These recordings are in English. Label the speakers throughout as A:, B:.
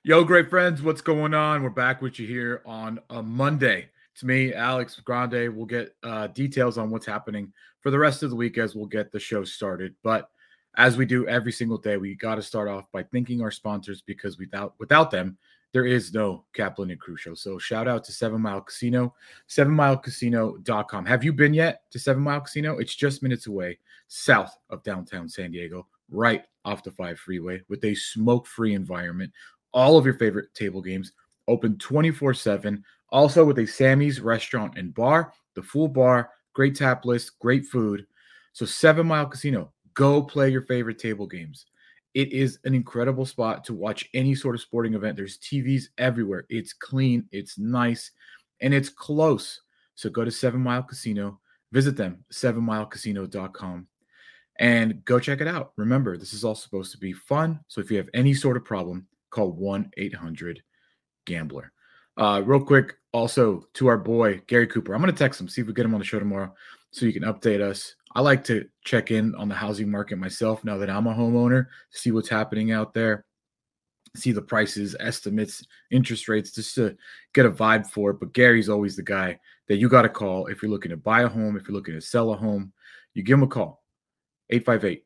A: Yo, great friends, what's going on? We're back with you here on a Monday. It's me, Alex Grande. We'll get details on what's happening for the rest of the week as we'll get the show started. But as we do every single day, we got to start off by thanking our sponsors because without them, there is no Kaplan and Crew Show. So shout out to 7 Mile Casino, 7milecasino.com. Have you been yet to 7 Mile Casino? It's just minutes away, south of downtown San Diego, right off the 5 freeway with a smoke-free environment. All of your favorite table games open 24/7. Also with a Sammy's restaurant and bar, the full bar, great tap list, great food. So 7 Mile Casino, go play your favorite table games. It is an incredible spot to watch any sort of sporting event. There's TVs everywhere. It's clean, it's nice, and it's close. So go to 7 Mile Casino, visit them, 7milecasino.com, and go check it out. Remember, this is all supposed to be fun. So if you have any sort of problem, call 1-800-GAMBLER. Real quick, also to our boy, Gary Cooper. I'm going to text him, see if we get him on the show tomorrow so you can update us. I like to check in on the housing market myself now that I'm a homeowner, see what's happening out there, see the prices, estimates, interest rates, just to get a vibe for it. But Gary's always the guy that you got to call if you're looking to buy a home, if you're looking to sell a home. You give him a call, 858.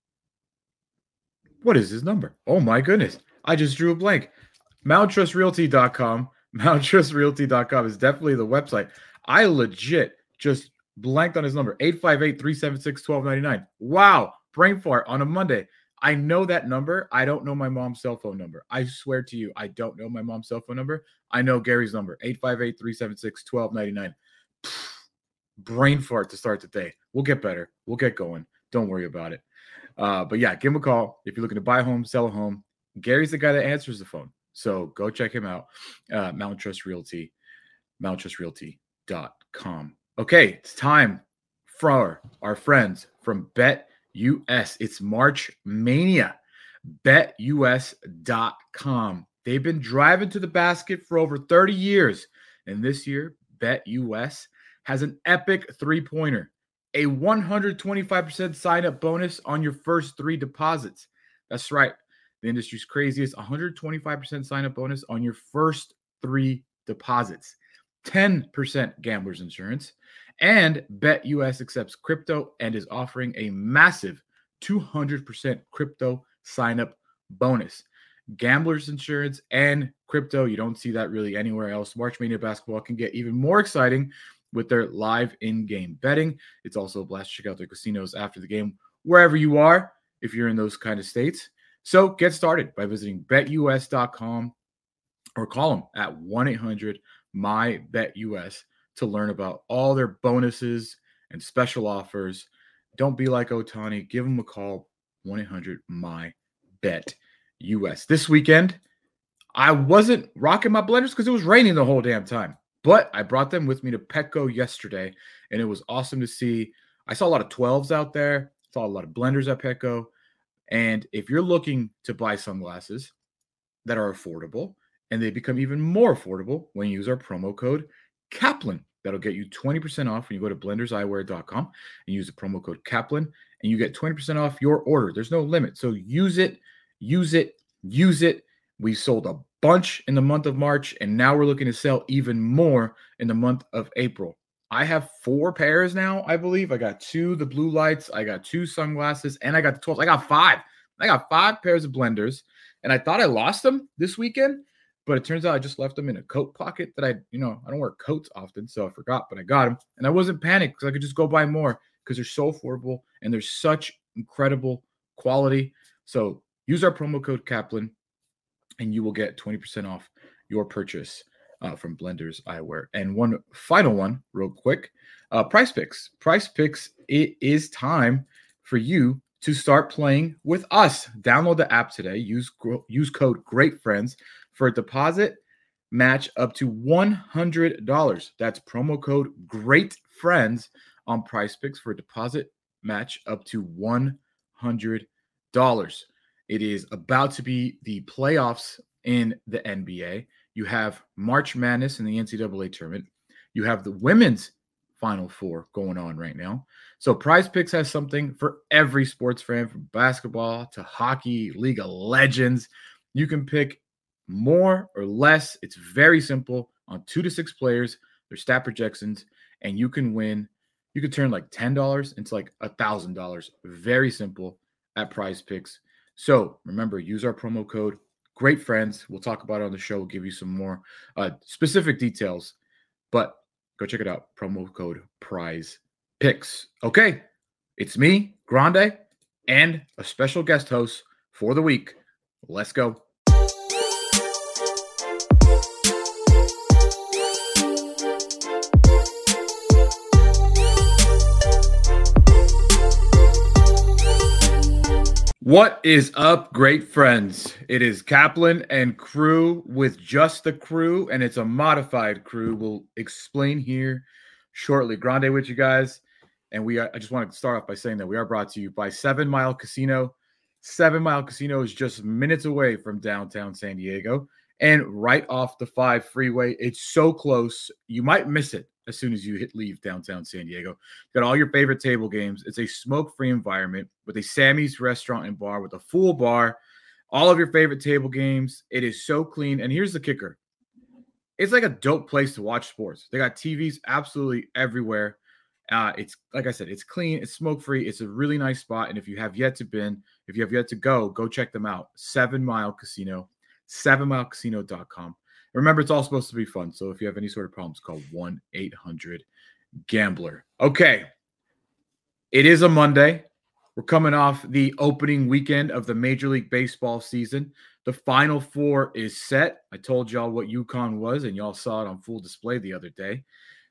A: What is his number? Oh, my goodness. I just drew a blank. MountTrustRealty.com. MountTrustRealty.com is definitely the website. I legit just blanked on his number, 858-376-1299. Wow, brain fart on a Monday. I know that number. I don't know my mom's cell phone number. I swear to you, I don't know my mom's cell phone number. I know Gary's number, 858-376-1299. Brain fart to start the day. We'll get better. We'll get going. Don't worry about it. But yeah, give him a call if you're looking to buy a home, sell a home. Gary's the guy that answers the phone. So go check him out. Mountain Trust Realty, MountTrustRealty.com. Okay, it's time for our friends from BetUS. It's March Mania. BetUS.com. They've been driving to the basket for over 30 years. And this year, BetUS has an epic three-pointer, a 125% sign-up bonus on your first 3 deposits. That's right. The industry's craziest 125% sign-up bonus on your first 3 deposits. 10% gambler's insurance. And BetUS accepts crypto and is offering a massive 200% crypto sign-up bonus. Gambler's insurance and crypto, you don't see that really anywhere else. March Mania basketball can get even more exciting with their live in-game betting. It's also a blast to check out their casinos after the game, wherever you are, if you're in those kind of states. So get started by visiting betus.com or call them at 1-800-MY-BETUS to learn about all their bonuses and special offers. Don't be like Ohtani. Give them a call, 1-800-MY-BETUS. This weekend, I wasn't rocking my blenders because it was raining the whole damn time. But I brought them with me to Petco yesterday, and it was awesome to see. I saw a lot of 12s out there. Saw a lot of blenders at Petco. And if you're looking to buy sunglasses that are affordable, and they become even more affordable when you use our promo code Kaplan. That'll get you 20% off when you go to blenderseyewear.com and use the promo code Kaplan, and you get 20% off your order. There's no limit. So use it, use it, use it. We sold a bunch in the month of March, and now we're looking to sell even more in the month of April. I have 4 pairs now, I believe. I got 2, the blue lights. I got 2 sunglasses, and I got the 12. I got 5. I got 5 pairs of blenders, and I thought I lost them this weekend, but it turns out I just left them in a coat pocket that I don't wear coats often, so I forgot, but I got them, and I wasn't panicked because I could just go buy more because they're so affordable, and they're such incredible quality. So use our promo code Kaplan, and you will get 20% off your purchase from Blenders Eyewear. And one final one, real quick, Prize Picks. Prize Picks, it is time for you to start playing with us. Download the app today. Use code GREATFRIENDS for a deposit match up to $100. That's promo code GREATFRIENDS on Prize Picks for a deposit match up to $100. It is about to be the playoffs in the NBA. You have March Madness in the NCAA tournament. You have the women's Final Four going on right now. So Prize Picks has something for every sports fan, from basketball to hockey, League of Legends. You can pick more or less. It's very simple on 2 to 6 players. There's stat projections, and you can win. You could turn like $10 into like $1,000. Very simple at Prize Picks. So remember, use our promo code. Great friends. We'll talk about it on the show. We'll give you some more specific details, but go check it out. Promo code Prize Picks. Okay, it's me, Grande, and a special guest host for the week. Let's go. What is up, great friends? It is Kaplan and crew with just the crew, and it's a modified crew. We'll explain here shortly. Grande with you guys, and I just want to start off by saying that we are brought to you by 7 Mile Casino. 7 Mile Casino is just minutes away from downtown San Diego and right off the 5 freeway. It's so close, you might miss it as soon as you leave downtown San Diego. Got all your favorite table games. It's a smoke-free environment with a Sammy's restaurant and bar with a full bar. All of your favorite table games. It is so clean. And here's the kicker. It's like a dope place to watch sports. They got TVs absolutely everywhere. It's like I said, it's clean, it's smoke-free, it's a really nice spot. And if you have yet to go check them out. 7 Mile Casino, 7milecasino.com. Remember, it's all supposed to be fun. So if you have any sort of problems, call 1-800-GAMBLER. Okay. It is a Monday. We're coming off the opening weekend of the Major League Baseball season. The Final Four is set. I told y'all what UConn was, and y'all saw it on full display the other day.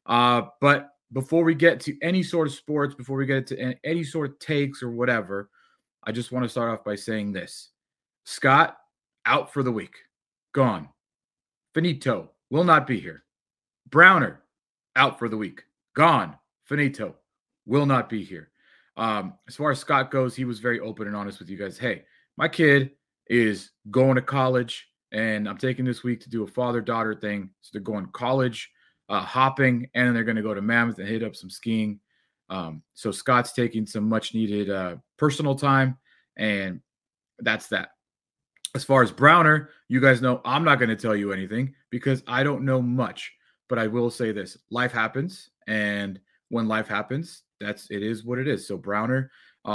A: But before we get to any sort of sports, before we get to any sort of takes or whatever, I just want to start off by saying this. Scott, out for the week. Gone. Finito. Will not be here. Browner, out for the week. Gone. Finito. Will not be here. As far as Scott goes, he was very open and honest with you guys. Hey, my kid is going to college, and I'm taking this week to do a father-daughter thing. So they're going college, hopping, and then they're going to go to Mammoth and hit up some skiing. So Scott's taking some much-needed personal time, and that's that. As far as Browner, you guys know I'm not going to tell you anything because I don't know much. But I will say this. Life happens, and when life happens, it is what it is. So Browner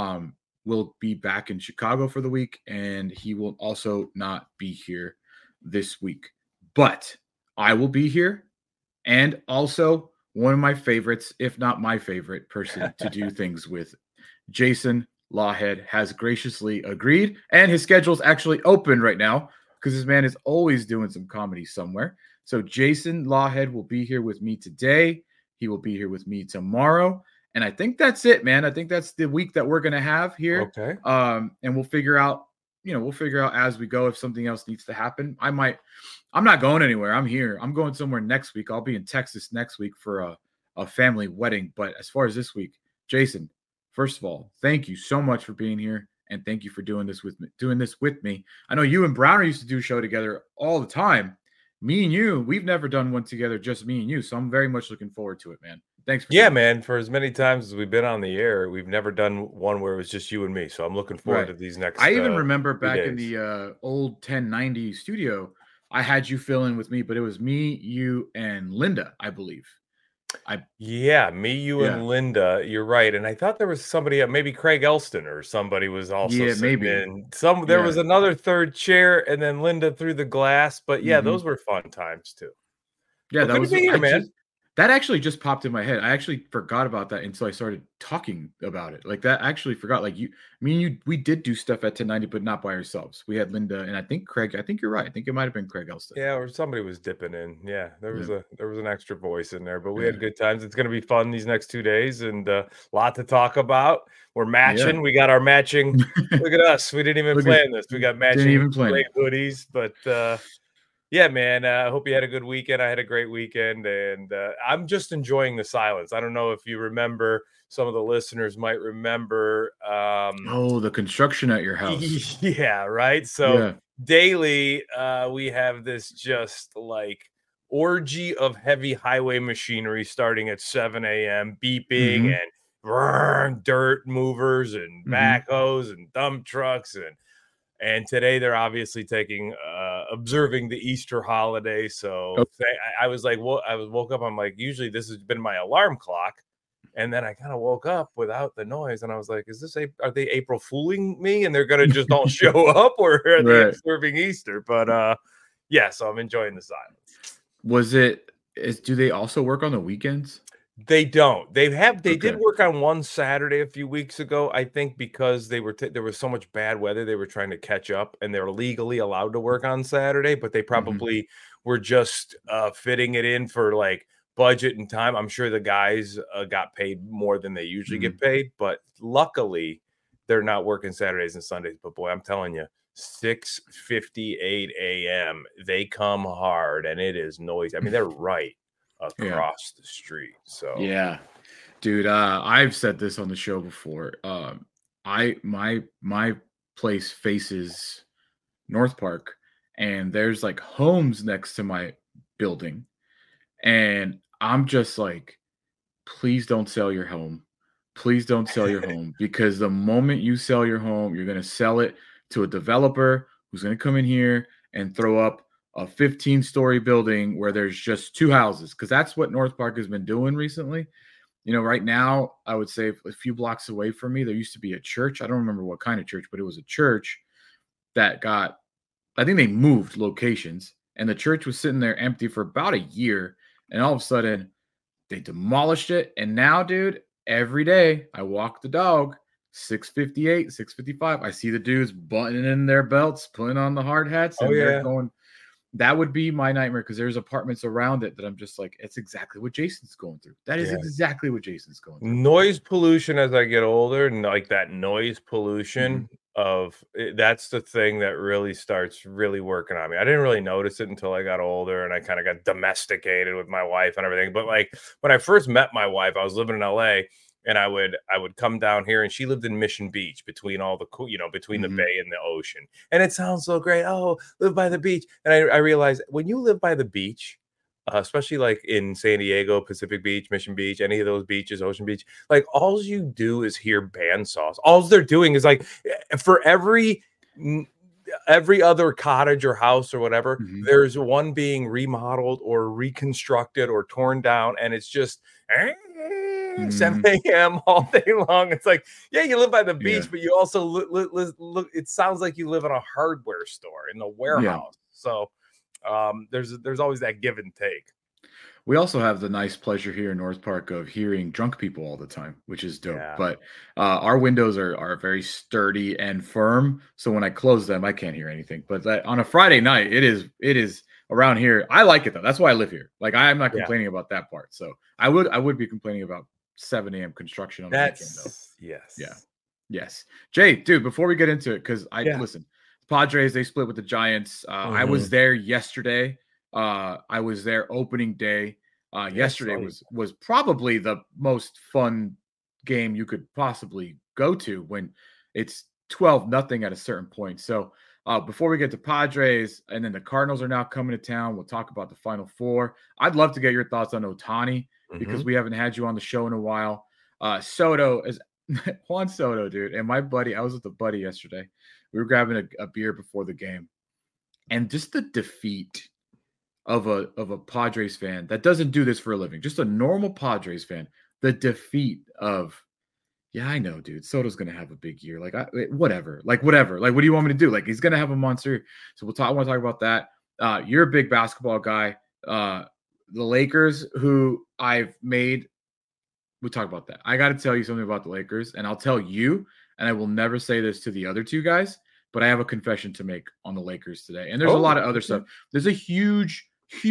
A: will be back in Chicago for the week, and he will also not be here this week. But I will be here, and also one of my favorites, if not my favorite person to do things with, Jason Lawhead has graciously agreed, and his schedule is actually open right now because this man is always doing some comedy somewhere. So Jason Lawhead will be here with me today. He will be here with me tomorrow. And I think that's it, man. I think that's the week that we're going to have here.
B: Okay.
A: And we'll figure out as we go if something else needs to happen. I'm not going anywhere. I'm here. I'm going somewhere next week. I'll be in Texas next week for a family wedding. But as far as this week, Jason, first of all, thank you so much for being here, and thank you for doing this with me. I know you and Browner used to do a show together all the time. Me and you, we've never done one together, just me and you. So I'm very much looking forward to it, man. Thanks for
B: man. For as many times as we've been on the air, we've never done one where it was just you and me. So I'm looking forward to these next.
A: I even remember back in the old 1090 studio, I had you fill in with me, but it was me, you, and Linda, I believe.
B: And Linda, you're right. And I thought there was somebody, maybe Craig Elston or somebody was also sitting in. There was another third chair, and then Linda through the glass. But those were fun times too.
A: Yeah, that was here, man. That actually just popped in my head. I actually forgot about that until I started talking about it. Like that, I actually forgot. Like me and you, we did do stuff at 1090, but not by ourselves. We had Linda and I think Craig. I think you're right. I think it might have been Craig Elston.
B: Yeah, or somebody was dipping in. Yeah, there was an extra voice in there, but we had good times. It's going to be fun these next 2 days, and a lot to talk about. We're matching. Yeah. We got our matching. Look at us. We didn't even plan this. We got matching great hoodies, but. Yeah, man. I hope you had a good weekend. I had a great weekend, and I'm just enjoying the silence. I don't know if you remember. Some of the listeners might remember.
A: The construction at your house.
B: Yeah, right. So daily, we have this just like orgy of heavy highway machinery starting at 7 a.m. beeping and dirt movers and backhoes and dump trucks and And today they're obviously observing the Easter holiday. So I was like, well, I woke up. I'm like, usually this has been my alarm clock. And then I kind of woke up without the noise, and I was like, are they April fooling me? And they're going to just all show up, or are they observing Easter? But yeah, so I'm enjoying the silence.
A: Do they also work on the weekends?
B: They don't. They did work on one Saturday a few weeks ago, I think, because there was so much bad weather. They were trying to catch up, and they're legally allowed to work on Saturday, but they probably were just fitting it in for like budget and time. I'm sure the guys got paid more than they usually get paid, but luckily they're not working Saturdays and Sundays. But boy, I'm telling you, 6:58 a.m. they come hard, and it is noisy. I mean, they're right across the street. So
A: yeah, dude, I've said this on the show before. My place faces North Park, and there's like homes next to my building, and I'm just like, please don't sell your home. Please don't sell your home, because the moment you sell your home, you're going to sell it to a developer who's going to come in here and throw up a 15-story building where there's just 2 houses, because that's what North Park has been doing recently. You know, right now, I would say a few blocks away from me, there used to be a church. I don't remember what kind of church, but it was a church that I think they moved locations, and the church was sitting there empty for about a year. And all of a sudden, they demolished it. And now, dude, every day I walk the dog, 6:58, 6:55. I see the dudes buttoning in their belts, putting on the hard hats, and they're going. That would be my nightmare, because there's apartments around it that I'm just like, it's exactly what Jason's going through. That is exactly what Jason's going through.
B: Noise pollution as I get older, and like that noise pollution that's the thing that really starts really working on me. I didn't really notice it until I got older, and I kind of got domesticated with my wife and everything. But like when I first met my wife, I was living in LA, and I would come down here, and she lived in Mission Beach, between all the between the bay and the ocean. And it sounds so great. Oh, live by the beach. And I realized when you live by the beach, especially like in San Diego, Pacific Beach, Mission Beach, any of those beaches, Ocean Beach, like all you do is hear bandsaws. All they're doing is like, for every other cottage or house or whatever, there's one being remodeled or reconstructed or torn down, and it's just 7 a.m. all day long. It's like, yeah, you live by the beach, but you also look. It sounds like you live in a hardware store in the warehouse. So there's always that give and take.
A: We also have the nice pleasure here in North Park of hearing drunk people all the time, which is dope. But our windows are very sturdy and firm, so when I close them, I can't hear anything. But on a Friday night, it is around here. I like it though. That's why I live here. Like, I'm not complaining about that part. So I would be complaining about 7 a.m. construction on the weekend though. Yes. Jay, dude, before we get into it, because listen, Padres, they split with the Giants. I was there yesterday. I was there opening day. Yesterday was probably the most fun game you could possibly go to, when it's 12-0 at a certain point. So before we get to Padres, and then the Cardinals are now coming to town, we'll talk about the Final Four. I'd love to get your thoughts on Ohtani, because we haven't had you on the show in a while. Soto is Juan Soto, dude. And my buddy, I was with a buddy yesterday. We were grabbing a beer before the game, and just the defeat of a Padres fan that doesn't do this for a living, just a normal Padres fan, the defeat of, I know, dude, Soto's going to have a big year. Like, whatever. Like, what do you want me to do? Like, he's going to have a monster. So I want to talk about that. You're a big basketball guy. The Lakers, who I've made, we talk about that. I got to tell you something about the Lakers, and I'll tell you, and I will never say this to the other two guys, but I have a confession to make on the Lakers today. And there's a lot of other stuff. There's a huge,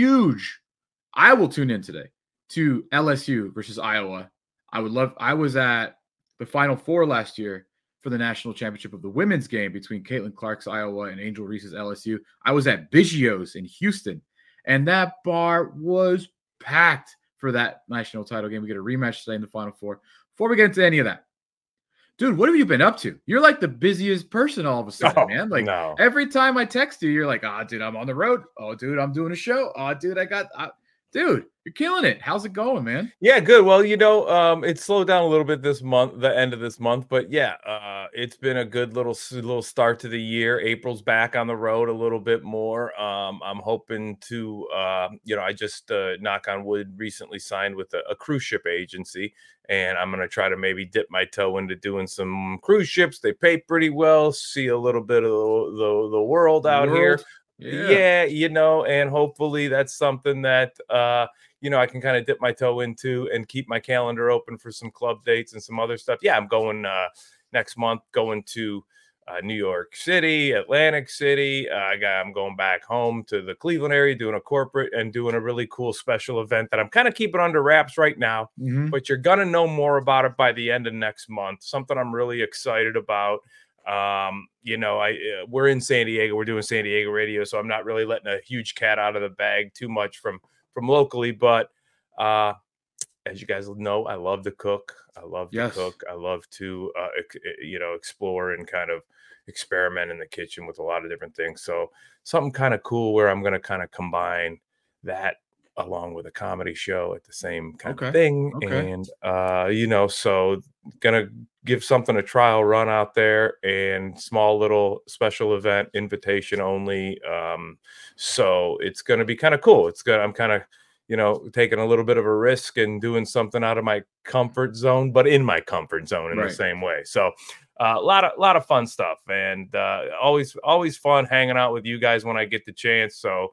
A: I will tune in today to LSU versus Iowa. I was at the Final Four last year for the national championship of the women's game between Caitlin Clark's Iowa and Angel Reese's LSU. I was at Biggio's in Houston, and that bar was packed for that national title game. We get a rematch today in the Final Four. Before we get into any of that, dude, what have you been up to? You're like the busiest person all of a sudden, man. Like, every time I text you, you're like, dude, I'm on the road. Oh, dude, I'm doing a show. Oh, dude, Dude, you're killing it. How's it going, man?
B: Yeah, good. Well, it slowed down a little bit this month, the end of this month, but yeah, it's been a good little start to the year. April's back on the road a little bit more. I'm hoping to, I just knock on wood, recently signed with a cruise ship agency, and I'm gonna try to maybe dip my toe into doing some cruise ships. They pay pretty well. See a little bit of the world out here.
A: Yeah.
B: Yeah, and hopefully that's something that I can kind of dip my toe into and keep my calendar open for some club dates and some other stuff. Yeah, I'm going next month, going to New York City, Atlantic City. I'm going back home to the Cleveland area, doing a corporate and doing a really cool special event that I'm kind of keeping under wraps right now.
A: Mm-hmm.
B: But you're going to know more about it by the end of next month. Something I'm really excited about. We're in San Diego. We're doing San Diego radio, so I'm not really letting a huge cat out of the bag too much from locally, but as you guys know, I love to cook. I love to explore and kind of experiment in the kitchen with a lot of different things. So something kind of cool where I'm going to kind of combine that along with a comedy show at the same kind of thing.
A: Okay.
B: And, so going to give something a trial run out there, and small little special event, invitation only. So it's going to be kind of cool. I'm kind of, taking a little bit of a risk and doing something out of my comfort zone, but in my comfort zone in the same way. So a lot of fun stuff, and always fun hanging out with you guys when I get the chance. So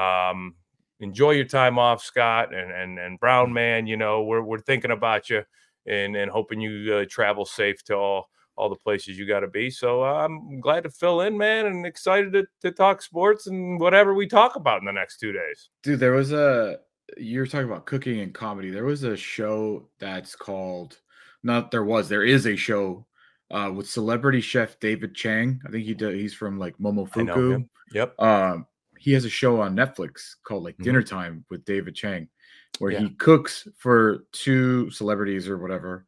B: enjoy your time off, Scott and Brown Man. We're thinking about you and hoping you travel safe to all the places you got to be. So I'm glad to fill in, man, and excited to talk sports and whatever we talk about in the next 2 days.
A: Dude, you were talking about cooking and comedy. There was a show that's called, there is a show with celebrity chef David Chang. I think he's from like Momofuku.
B: I know him. Yep.
A: He has a show on Netflix called like Dinner Time with David Chang, where he cooks for 2 celebrities or whatever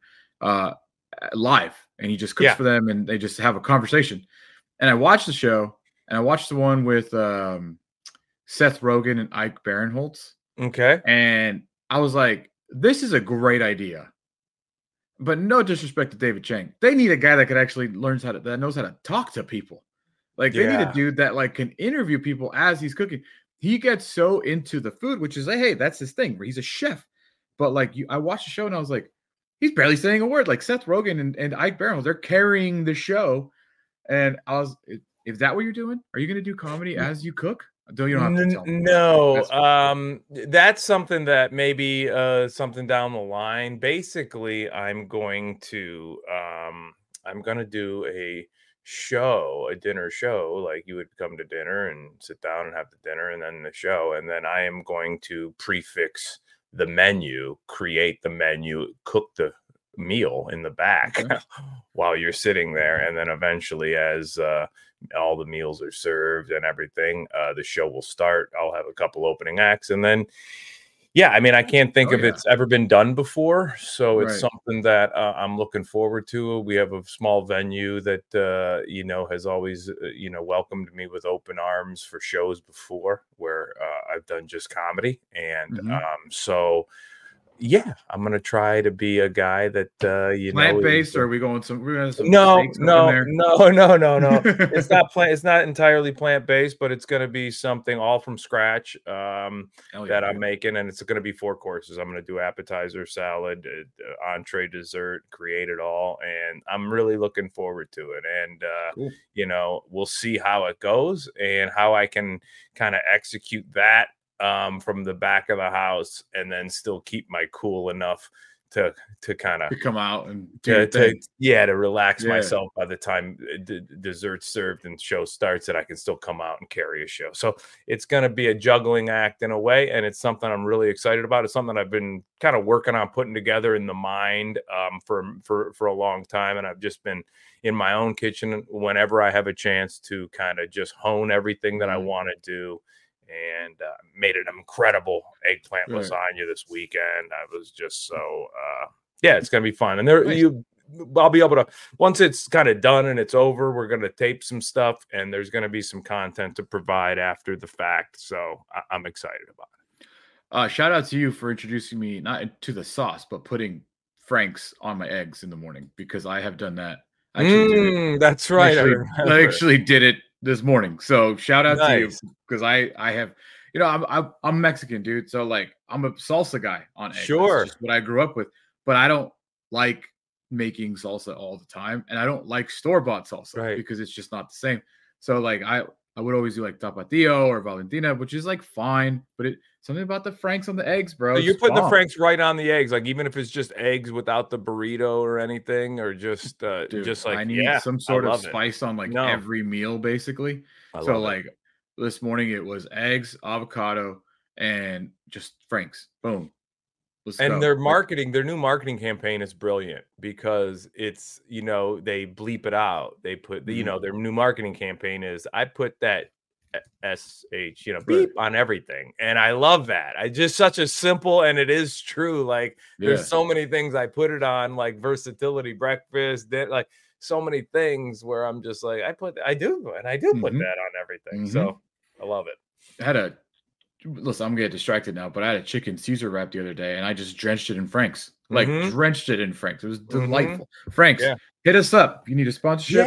A: live, and he just cooks for them, and they just have a conversation. And I watched the show, and I watched the one with Seth Rogen and Ike Barinholtz.
B: Okay.
A: And I was like, this is a great idea. But no disrespect to David Chang. They need a guy that could actually that knows how to talk to people. Like they need a dude that like can interview people as he's cooking. He gets so into the food, which is like, hey, that's his thing. He's a chef. But like I watched the show and I was like, he's barely saying a word. Like Seth Rogen and Ike Barinholtz, they're carrying the show. And I was, is that what you're doing? Are you going to do comedy as you cook? You don't have to tell me.
B: No, that's something that maybe something down the line. Basically, I'm going to do a dinner show. Like you would come to dinner and sit down and have the dinner and then the show. And then I am going to prefix the menu, create the menu, cook the meal in the back while you're sitting there. And then eventually as all the meals are served and everything, the show will start. I'll have a couple opening acts, and then I can't think of it's ever been done before, so it's something that I'm looking forward to. We have a small venue that has always welcomed me with open arms for shows before, where I've done just comedy, and so I'm gonna try to be a guy that
A: plant-based, or are we going some?
B: No. It's not plant. It's not entirely plant-based, but it's gonna be something all from scratch I'm making, and it's gonna be 4 courses. I'm gonna do appetizer, salad, entree, dessert, create it all, and I'm really looking forward to it. And cool. We'll see how it goes and how I can kind of execute that from the back of the house, and then still keep my cool enough to kind of
A: come out and
B: to relax myself by the time dessert's served and show starts, that I can still come out and carry a show. So it's going to be a juggling act in a way, and it's something I'm really excited about. It's something I've been kind of working on putting together in the mind for a long time, and I've just been in my own kitchen whenever I have a chance to kind of just hone everything that I want to do. And made an incredible eggplant lasagna this weekend. I was just so it's gonna be fun. And I'll be able to, once it's kind of done and it's over, we're gonna tape some stuff, and there's gonna be some content to provide after the fact. So I'm excited about
A: Shout out to you for introducing me not to the sauce, but putting Frank's on my eggs in the morning because I have done that. I actually did it.
B: That's
A: I
B: right.
A: actually, I
B: remember.
A: actually did it this morning. So shout out to you
B: Nice.
A: because I have, I'm Mexican, dude. So like I'm a salsa guy on eggs.
B: Sure.
A: That's just what I grew up with. But I don't like making salsa all the time, and I don't like store-bought salsa because it's just not the same. So like I would always do like Tapatio or Valentina, which is like fine, but something about the Franks on the eggs, bro.
B: So you're putting the Franks right on the eggs, like even if it's just eggs without the burrito or anything, or just
A: Dude,
B: just like
A: I need some sort of spice on like every meal, basically. So like this morning it was eggs, avocado, and just Franks. Boom.
B: And their marketing, their new marketing campaign is brilliant because it's, they bleep it out. They put, their new marketing campaign is, I put that SH, beep on everything. And I love that. I just such a simple, and it is true. Like there's so many things I put it on, like versatility, breakfast, like so many things where I'm just like, I do put that on everything. So I love it.
A: Listen, I'm gonna get distracted now, but I had a chicken Caesar wrap the other day and I just drenched it in Frank's. Like drenched it in Frank's. It was delightful. Frank's, hit us up. You need a sponsorship?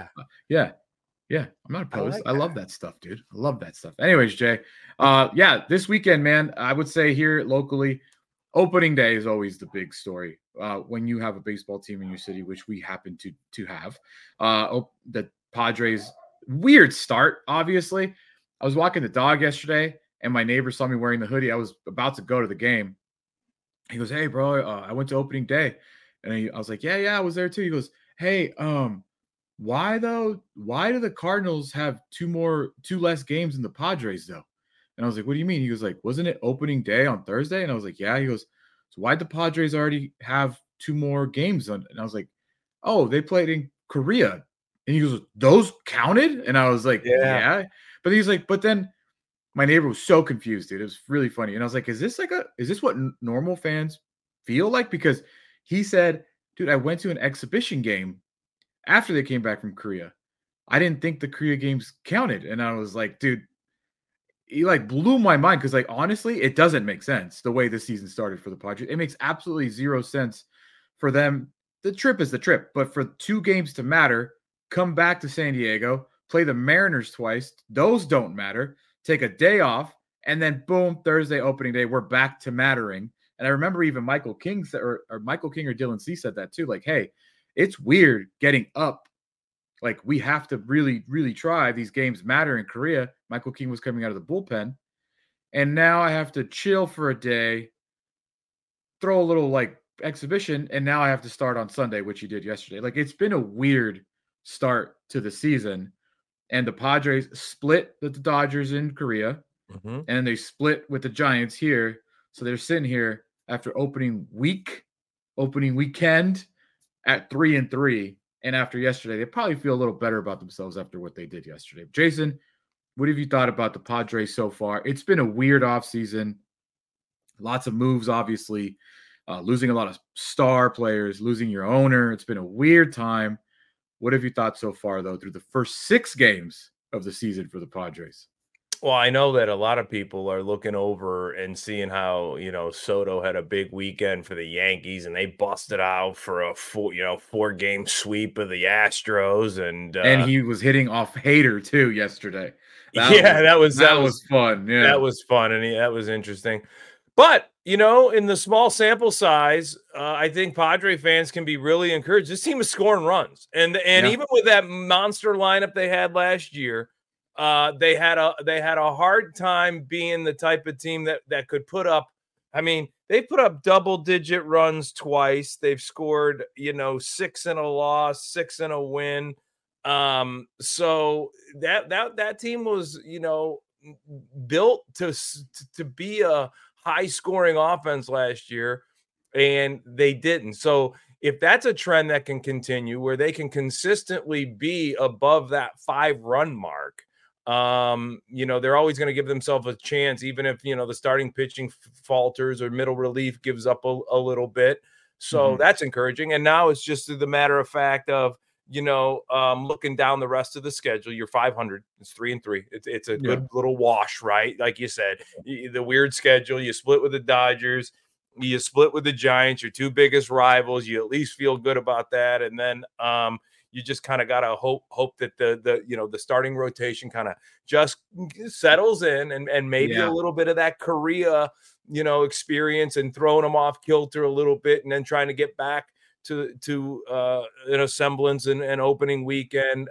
A: Yeah. I'm not opposed. I love that stuff, dude. I love that stuff. Anyways, Jay. This weekend, man, I would say here locally, opening day is always the big story. When you have a baseball team in your city, which we happen to have. The Padres, weird start, obviously. I was walking the dog yesterday, and my neighbor saw me wearing the hoodie. I was about to go to the game. He goes, "Hey, bro, I went to opening day." And I was like, yeah, I was there too. He goes, "Hey, why though? Why do the Cardinals have two less games than the Padres though?" And I was like, "What do you mean?" He goes like, "Wasn't it opening day on Thursday?" And I was like, "Yeah." He goes, "So why'd the Padres already have 2 more games on?" And I was like, "Oh, they played in Korea." And he goes, "Those counted?" And I was like, yeah. But he's like, but then my neighbor was so confused, dude. It was really funny. And I was like, is this what normal fans feel like? Because he said, "Dude, I went to an exhibition game after they came back from Korea. I didn't think the Korea games counted." And I was like, dude, he like blew my mind because like honestly, it doesn't make sense the way the season started for the Padres. It makes absolutely zero sense for them. The trip is the trip, but for 2 games to matter, come back to San Diego, play the Mariners twice. Those don't matter. Take a day off, and then boom, Thursday opening day, we're back to mattering. And I remember even Michael King said, or Michael King or Dylan C said that too. Like, hey, it's weird getting up. Like, we have to really, really try. These games matter in Korea. Michael King was coming out of the bullpen. And now I have to chill for a day, throw a little like exhibition, and now I have to start on Sunday, which he did yesterday. Like, it's been a weird start to the season. And the Padres split with the Dodgers in Korea, and then they split with the Giants here. So they're sitting here after opening weekend at 3-3. And after yesterday, they probably feel a little better about themselves after what they did yesterday. Jason, what have you thought about the Padres so far? It's been a weird offseason. Lots of moves, obviously. Losing a lot of star players, losing your owner. It's been a weird time. What have you thought so far, though, through the first 6 games of the season for the Padres?
B: Well, I know that a lot of people are looking over and seeing how, Soto had a big weekend for the Yankees and they busted out for a 4-game sweep of the Astros. And
A: he was hitting off Hader too yesterday.
B: That was
A: fun. Yeah,
B: that was fun. And that was interesting. But, in the small sample size, I think Padre fans can be really encouraged. This team is scoring runs. And even with that monster lineup they had last year, they had a hard time being the type of team that could put up. I mean, they put up double-digit runs twice. They've scored, 6 in a loss, 6 in a win. So that team was, built to be a high-scoring offense last year, and they didn't. So if that's a trend that can continue, where they can consistently be above that 5-run mark, they're always going to give themselves a chance, even if, the starting pitching falters or middle relief gives up a little bit. So that's encouraging. And now it's just the matter of fact of, looking down the rest of the schedule, you're 500. It's 3-3. It's a
A: Yeah.
B: good little wash, right? Like you said, the weird schedule. You split with the Dodgers, you split with the Giants, your two biggest rivals. You at least feel good about that, and then you just kind of gotta hope that the starting rotation kind of just settles in, and maybe a little bit of that Korea experience and throwing them off kilter a little bit, and then trying to get back to a semblance and opening weekend,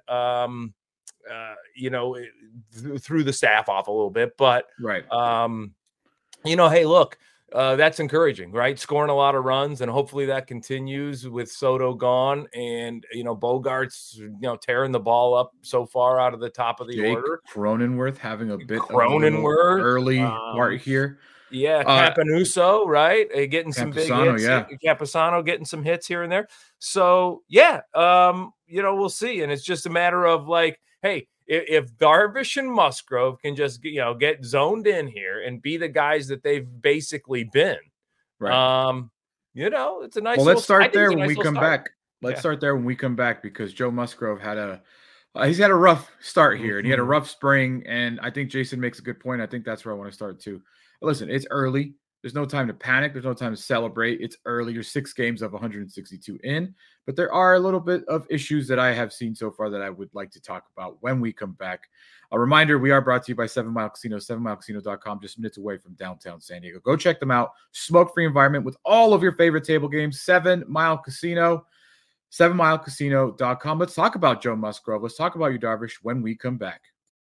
B: through the staff off a little bit. But
A: right.
B: Hey, look, that's encouraging, right? Scoring a lot of runs, and hopefully that continues with Soto gone, and Bogart's tearing the ball up so far out of the top of the order.
A: Cronenworth having a bit
B: Cronenworth,
A: of early part here.
B: Yeah, Campanuso, right? Getting some big hits.
A: Yeah.
B: Campusano getting some hits here and there. So yeah, we'll see. And it's just a matter of like, hey, if Darvish and Musgrove can just get zoned in here and be the guys that they've basically been,
A: right?
B: It's a nice.
A: Well, let's start there when we come back. Let's start there when we come back, because Joe Musgrove had he's had a rough start here, and he had a rough spring. And I think Jason makes a good point. I think that's where I want to start too. Listen, it's early. There's no time to panic. There's no time to celebrate. It's early. You're 6 games of 162 in, but there are a little bit of issues that I have seen so far that I would like to talk about when we come back. A reminder, we are brought to you by 7 Mile Casino, 7milecasino.com, just minutes away from downtown San Diego. Go check them out. Smoke-free environment with all of your favorite table games. 7 Mile Casino, 7milecasino.com. Let's talk about Joe Musgrove. Let's talk about Yu Darvish when we come back.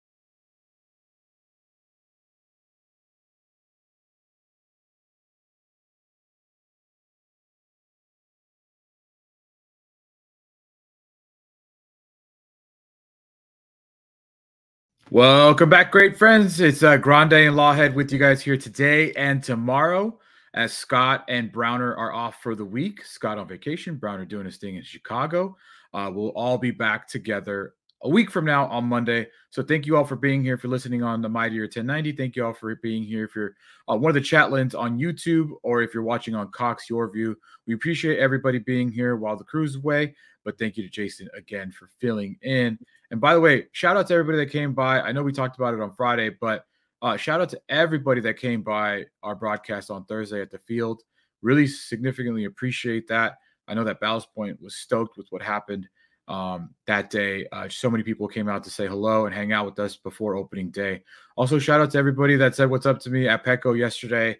A: Welcome back, great friends. It's Grande and Lawhead with you guys here today and tomorrow, as Scott and Browner are off for the week. Scott on vacation, Browner doing his thing in Chicago. We'll all be back together a week from now on Monday. So thank you all for being here. If you're listening on the Mightier 1090, thank you all for being here. If you're one of the chatlins on YouTube, or if you're watching on Cox Your View, we appreciate everybody being here while the crew's away. But thank you to Jason again for filling in. And by the way, shout out to everybody that came by. I know we talked about it on Friday, but shout out to everybody that came by our broadcast on Thursday at the field. Really significantly appreciate that. I know that Ballast Point was stoked with what happened that day. So many people came out to say hello and hang out with us before opening day. Also, shout out to everybody that said what's up to me at Petco yesterday.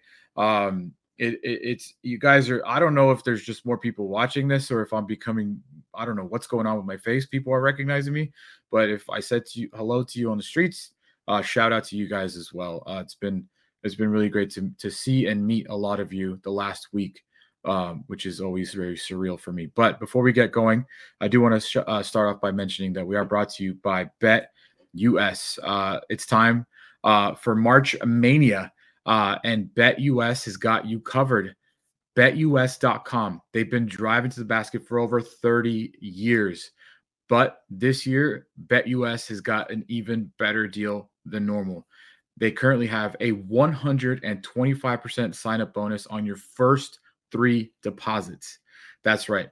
A: It's you guys are, I don't know if there's just more people watching this, or if I'm becoming, I don't know what's going on with my face. People are recognizing me, but if I said hello to you on the streets, shout out to you guys as well. It's been really great to see and meet a lot of you the last week, which is always very surreal for me. But before we get going, I do want to start off by mentioning that we are brought to you by BetUS. It's time for March Mania. And BetUS has got you covered. BetUS.com. They've been driving to the basket for over 30 years. But this year, BetUS has got an even better deal than normal. They currently have a 125% sign-up bonus on your first 3 deposits. That's right,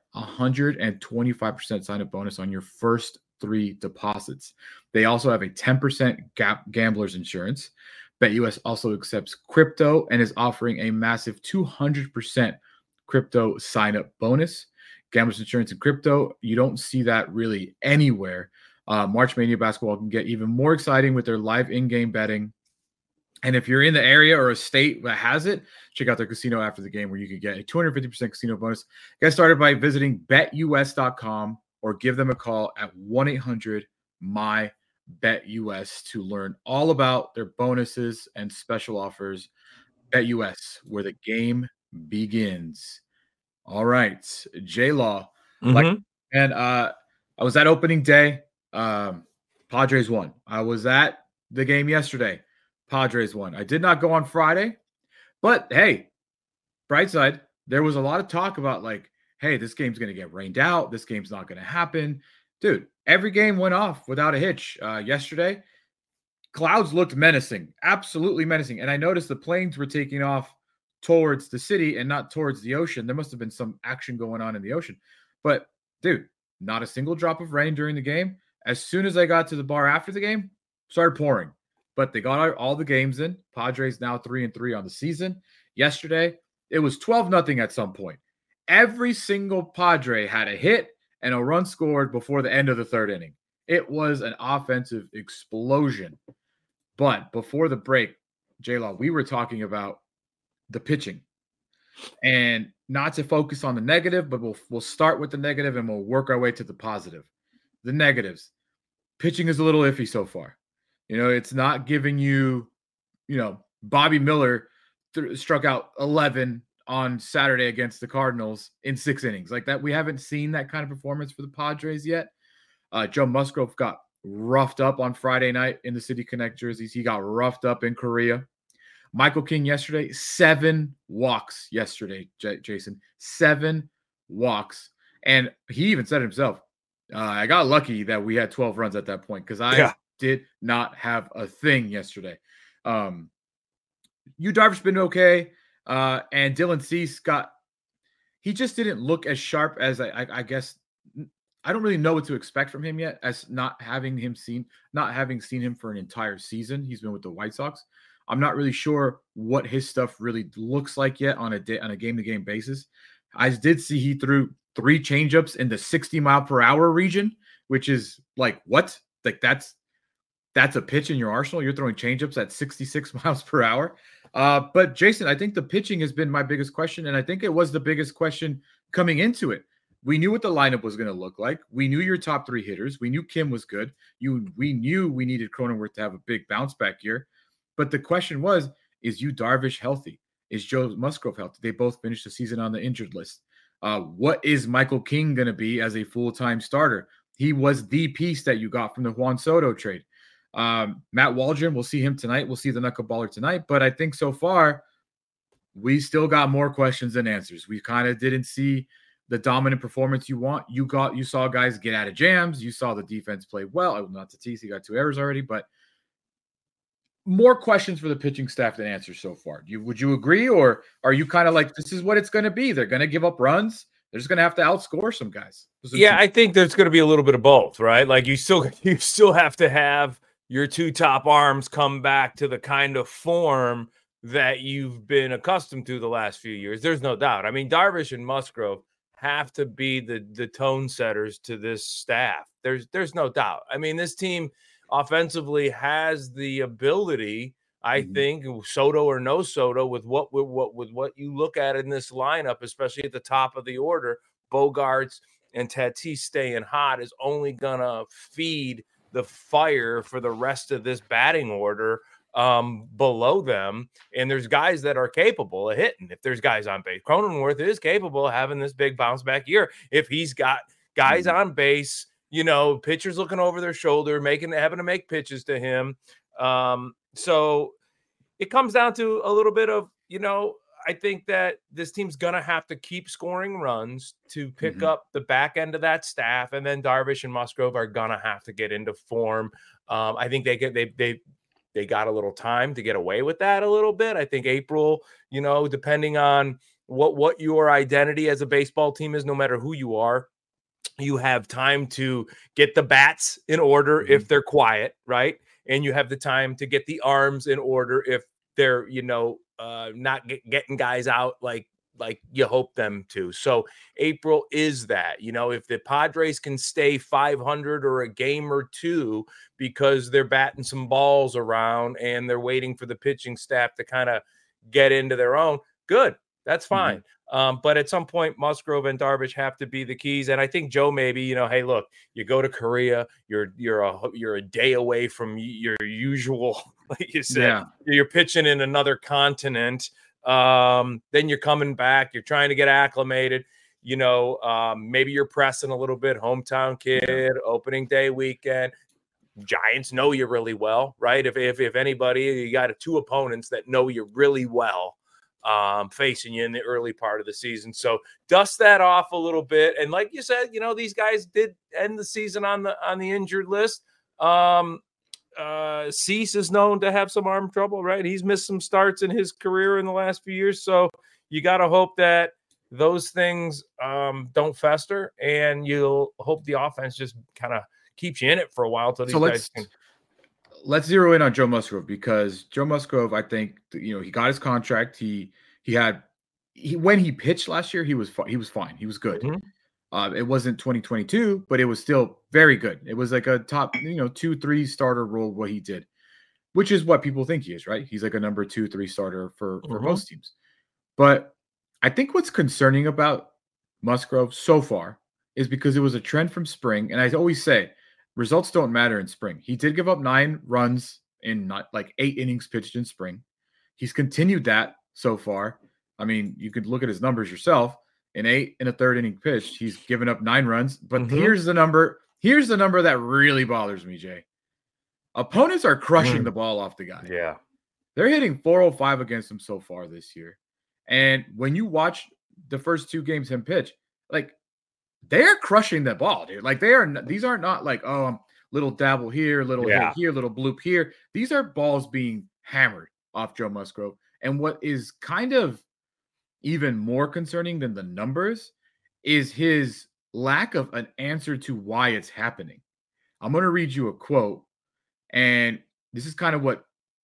A: 125% sign-up bonus on your first 3 deposits. They also have a 10% gambler's insurance. BetUS also accepts crypto and is offering a massive 200% crypto sign-up bonus. Gamblers insurance and crypto, you don't see that really anywhere. March Mania basketball can get even more exciting with their live in-game betting. And if you're in the area or a state that has it, check out their casino after the game, where you can get a 250% casino bonus. Get started by visiting betus.com or give them a call at 1-800-MY BetUS to learn all about their bonuses and special offers. BetUS, where the game begins. All right, J-Law. And I was at opening day. Padres won. I was at the game yesterday. Padres won. I did not go on Friday, but hey, bright side, there was a lot of talk about like, hey, this game's going to get rained out. This game's not going to happen. Dude, every game went off without a hitch yesterday. Clouds looked menacing, absolutely menacing. And I noticed the planes were taking off towards the city and not towards the ocean. There must have been some action going on in the ocean. But, dude, not a single drop of rain during the game. As soon as I got to the bar after the game, started pouring. But they got all the games in. Padres now 3-3 on the season. Yesterday, it was 12-0 at some point. Every single Padre had a hit and a run scored before the end of the third inning. It was an offensive explosion. But before the break, J-Law, we were talking about the pitching. And not to focus on the negative, but we'll start with the negative and we'll work our way to the positive. The negatives. Pitching is a little iffy so far. It's not giving you, Bobby Miller struck out 11 on Saturday against the Cardinals in 6 innings. Like that, we haven't seen that kind of performance for the Padres yet. Joe Musgrove got roughed up on Friday night in the City Connect jerseys. He got roughed up in Korea. Michael King yesterday, 7 walks yesterday, Jason. 7 walks. And he even said himself, I got lucky that we had 12 runs at that point because I did not have a thing yesterday. Yu Darvish been okay. And Dylan Cease he just didn't look as sharp as I guess. I don't really know what to expect from him yet, as not having seen him for an entire season. He's been with the White Sox. I'm not really sure what his stuff really looks like yet on a game-to-game basis. I did see he threw 3 changeups in the 60-mile-per-hour region, which is like, what? Like that's a pitch in your arsenal. You're throwing changeups at 66 miles per hour. But Jason, I think the pitching has been my biggest question, and I think it was the biggest question coming into it. We knew what the lineup was going to look like. We knew your top 3 hitters. We knew Kim was good. We knew we needed Cronenworth to have a big bounce back year. But the question was, is Yu Darvish healthy? Is Joe Musgrove healthy? They both finished the season on the injured list. What is Michael King going to be as a full-time starter? He was the piece that you got from the Juan Soto trade. Matt Waldron, we'll see him tonight. We'll see the knuckleballer tonight. But I think so far, we still got more questions than answers. We kind of didn't see the dominant performance you want. You saw guys get out of jams. You saw the defense play well. Not Tatis, he got 2 errors already, but more questions for the pitching staff than answers so far. Would you agree, or are you kind of like, this is what it's going to be? They're going to give up runs. They're just going to have to outscore some guys.
B: Yeah, I think there's going to be a little bit of both, right? Like you still have to have your 2 top arms come back to the kind of form that you've been accustomed to the last few years. There's no doubt. I mean, Darvish and Musgrove have to be the tone setters to this staff. There's no doubt. I mean, this team offensively has the ability, I think, Soto or no Soto, with what you look at in this lineup, especially at the top of the order, Bogaerts and Tatis staying hot is only gonna feed the fire for the rest of this batting order below them. And there's guys that are capable of hitting. If there's guys on base, Cronenworth is capable of having this big bounce back year if he's got guys on base. Pitchers looking over their shoulder, having to make pitches to him. So it comes down to a little bit of, I think that this team's going to have to keep scoring runs to pick up the back end of that staff. And then Darvish and Musgrove are going to have to get into form. I think they got a little time to get away with that a little bit. I think April, depending on what your identity as a baseball team is, no matter who you are, you have time to get the bats in order if they're quiet, right? And you have the time to get the arms in order if they're, not getting guys out like you hope them to. So April is that, if the Padres can stay 500 or a game or 2 because they're batting some balls around and they're waiting for the pitching staff to kind of get into their own, good. That's fine. But at some point, Musgrove and Darvish have to be the keys. And I think Joe, maybe, hey, look, you go to Korea, you're a day away from your usual, like you said, you're pitching in another continent. Then you're coming back, you're trying to get acclimated. Maybe you're pressing a little bit, hometown kid, opening day weekend. Giants know you really well, right? If anybody, you got 2 opponents that know you really well. Facing you in the early part of the season. So dust that off a little bit. And like you said, these guys did end the season on the injured list. Cease is known to have some arm trouble, right? He's missed some starts in his career in the last few years. So you got to hope that those things don't fester, and you'll hope the offense just kind of keeps you in it for a while till these guys can.
A: Let's zero in on Joe Musgrove, because Joe Musgrove, I think, he got his contract. When he pitched last year, he was fine. He was good.
B: Mm-hmm.
A: It wasn't 2022, but it was still very good. It was like a top, 2-3 starter role what he did, which is what people think he is, right? He's like a number 2-3 starter for most teams. But I think what's concerning about Musgrove so far is because it was a trend from spring, and I always say results don't matter in spring. He did give up 9 runs in not like 8 innings pitched in spring. He's continued that so far. I mean, you could look at his numbers yourself. In 8 and a third inning pitched, he's given up 9 runs. But here's the number. Here's the number that really bothers me, Jay. Opponents are crushing the ball off the guy.
B: Yeah.
A: They're hitting 405 against him so far this year. And when you watch the first 2 games him pitch, like, they're crushing the ball, dude. Like, these are not like, little dabble here, little hit here, little bloop here. These are balls being hammered off Joe Musgrove. And what is kind of even more concerning than the numbers is his lack of an answer to why it's happening. I'm going to read you a quote, and this is kind of what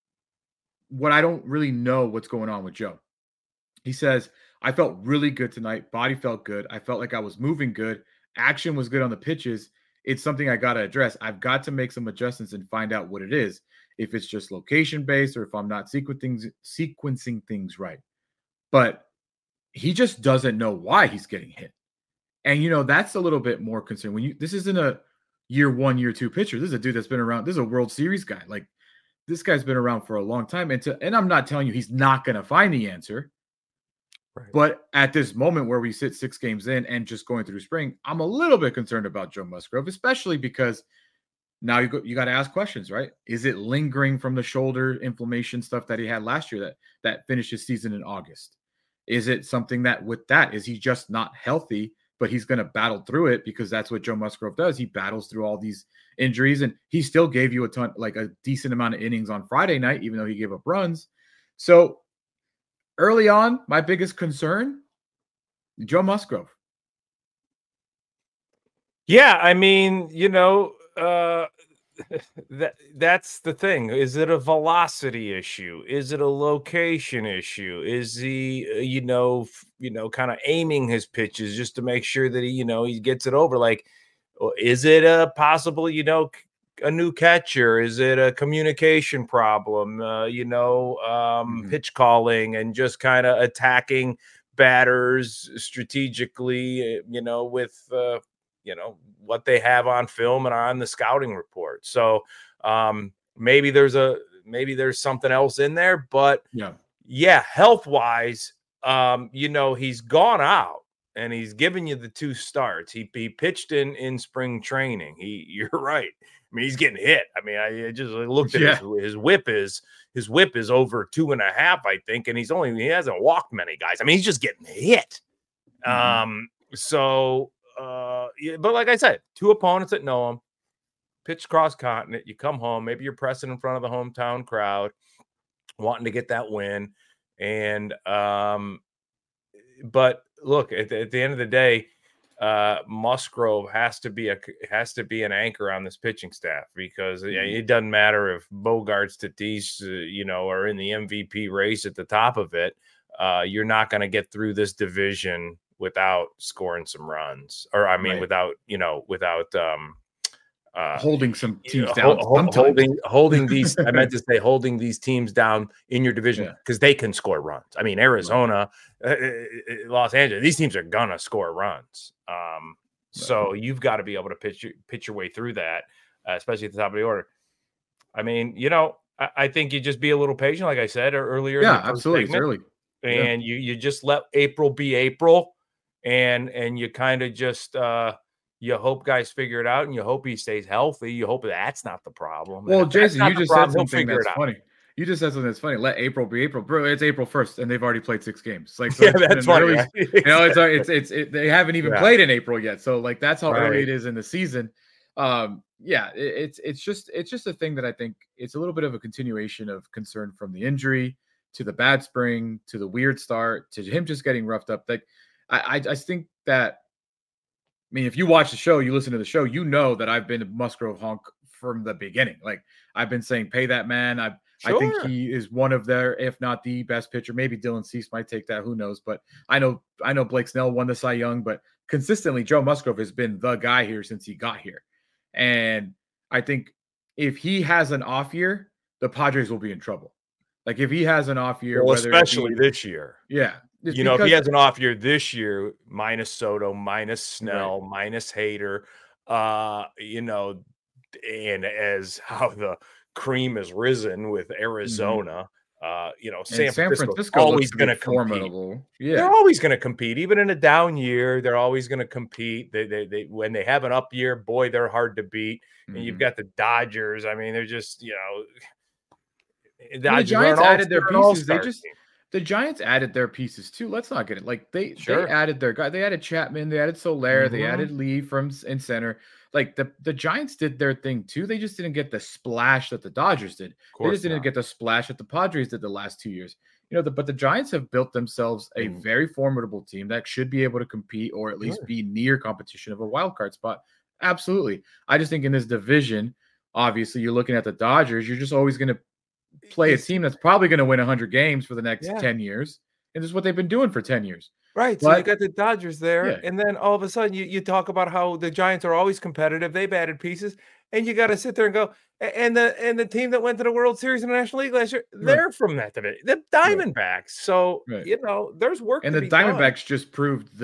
A: I don't really know what's going on with Joe. He says, "I felt really good tonight. Body felt good. I felt like I was moving good. Action was good on the pitches. It's something I got to address. I've got to make some adjustments and find out what it is. If it's just location-based or if I'm not sequencing things right." But he just doesn't know why he's getting hit. And, that's a little bit more concerned. This isn't a year 1, year 2 pitcher. This is a dude that's been around. This is a World Series guy. Like, this guy's been around for a long time. And I'm not telling you he's not going to find the answer. Right. But at this moment where we sit 6 games in and just going through spring, I'm a little bit concerned about Joe Musgrove, especially because now you got to ask questions, right? Is it lingering from the shoulder inflammation stuff that he had last year that finished his season in August? Is it something that is he just not healthy, but he's going to battle through it, because that's what Joe Musgrove does. He battles through all these injuries, and he still gave you a decent amount of innings on Friday night, even though he gave up runs. So early on, my biggest concern, Joe Musgrove.
B: Yeah, I mean, that's the thing. Is it a velocity issue? Is it a location issue? Is he, kind of aiming his pitches just to make sure that he gets it over? Like, is it a possible, a new catcher? Is it a communication problem? Pitch calling and just kind of attacking batters strategically, with what they have on film and on the scouting report. So maybe there's something else in there, but health wise, he's gone out and he's given you the 2 starts. He pitched in spring training. You're right. I mean, he's getting hit. I mean, I just looked at his whip is over 2.5, I think, and he hasn't walked many guys. I mean, he's just getting hit. But like I said, 2 opponents that know him, pitch cross continent, you come home, maybe you're pressing in front of the hometown crowd, wanting to get that win. And but look, at the end of the day, Musgrove has to be an anchor on this pitching staff, because it doesn't matter if Bogaerts, Tatis, are in the MVP race at the top of it. You're not going to get through this division without scoring some runs, or without
A: holding some teams down.
B: Holding these. I meant to say holding these teams down in your division, because they can score runs. I mean, Arizona, Los Angeles, these teams are gonna score runs. So you've got to be able to pitch your way through that, especially at the top of the order. I mean, I think you just be a little patient, like I said earlier.
A: Yeah, absolutely. It's early.
B: And you just let April be April, and you kind of just you hope guys figure it out, and you hope he stays healthy. You hope that's not the problem.
A: Well, Jason, you just said something that's funny. You just said something that's funny. Let April be April, bro. It's April 1st, and they've already played 6 games. Like, so
B: that's funny.
A: Right? They haven't even played in April yet. So, like, that's how early it is in the season. It's just a thing that I think it's a little bit of a continuation of concern from the injury to the bad spring to the weird start to him just getting roughed up. Like, I just think that, I mean, if you watch the show, you listen to the show, you know that I've been a Musgrove honk from the beginning. Like, I've been saying, pay that man. I think
B: Sure.
A: he is one of their, if not the best pitcher. Maybe Dylan Cease might take that. Who knows? But I know Blake Snell won the Cy Young, but consistently Joe Musgrove has been the guy here since he got here. And I think if he has an off year, the Padres will be in trouble. Like, if he has an off year,
B: Well,
A: whether it
B: especially
A: be,
B: this year.
A: yeah, it's
B: You know, if he
A: because
B: has an off year this year, minus Soto, minus
A: right.
B: Snell, minus Hader, you know, and as how the cream has risen with
A: Mhm.
B: Arizona, you know,
A: And
B: San
A: San
B: Francisco's
A: Francisco looks
B: always
A: to be
B: going to compete.
A: formidable.
B: They're
A: Yeah.
B: always going to compete, even in a down year. They're always going to compete. They when they have an up year, boy, they're hard to beat. And you've
A: Mhm.
B: got the Dodgers. I mean, they're just, you know,
A: And the
B: Dodgers are
A: Giants
B: an all
A: added their
B: they're an
A: pieces.
B: all-star team.
A: The Giants added their pieces too. Let's not get it. Like, they
B: Sure.
A: added their guy. They added Chapman. They added Soler. They
B: Mhm.
A: added Lee from in center. Like, the Giants did their thing too. They just didn't get the splash that the Dodgers did.
B: Of
A: They just
B: course
A: didn't
B: not.
A: get the splash that the Padres did the last 2 years. But the Giants have built themselves a
B: And
A: very formidable team that should be able to compete or at least
B: sure.
A: be near competition of a wild card spot. Absolutely. I just think in this division, obviously, you're looking at the Dodgers. You're just always going to play
B: You
A: a
B: see
A: team that's probably going to win 100 games for the next
B: yeah.
A: 10 years. And this is what they've been doing for 10 years.
B: Right, so you
A: But
B: got the Dodgers there,
A: yeah,
B: and then all of a sudden you talk about how the Giants are always competitive, they've added pieces, and you gotta sit there and go, and the team that went to the World Series in the National League last year,
A: right,
B: they're from that division, the
A: right,
B: Diamondbacks, so,
A: right.
B: you know, there's work
A: And
B: to
A: the
B: be done.
A: Diamondbacks just proved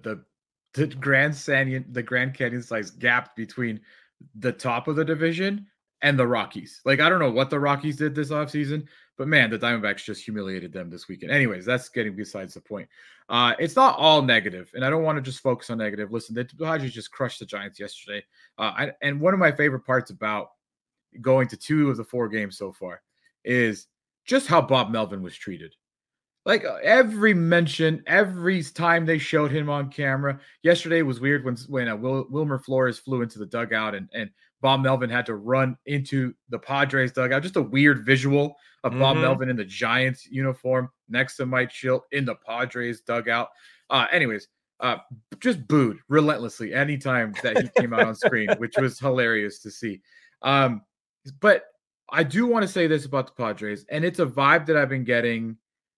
A: the Grand Canyon size gap between the top of the division and the Rockies. Like, I don't know what the Rockies did this offseason, but man, the Diamondbacks just humiliated them this weekend. Anyways, that's getting besides the point. It's not all negative, and I don't want to just focus on negative. Listen, the Dodgers just crushed the Giants yesterday. And one of my favorite parts about going to 2 of the 4 games so far is just how Bob Melvin was treated. Like, every mention, every time they showed him on camera. Yesterday was weird when Wilmer Flores flew into the dugout and Bob Melvin had to run into the Padres dugout. Just a weird visual of Bob
B: Mhm.
A: Melvin in the Giants uniform next to Mike Schilt in the Padres dugout. Anyways, uh, just booed relentlessly anytime that he came out on screen, which was hilarious to see. Um, but I do want to say this about the Padres, and it's a vibe that I've been getting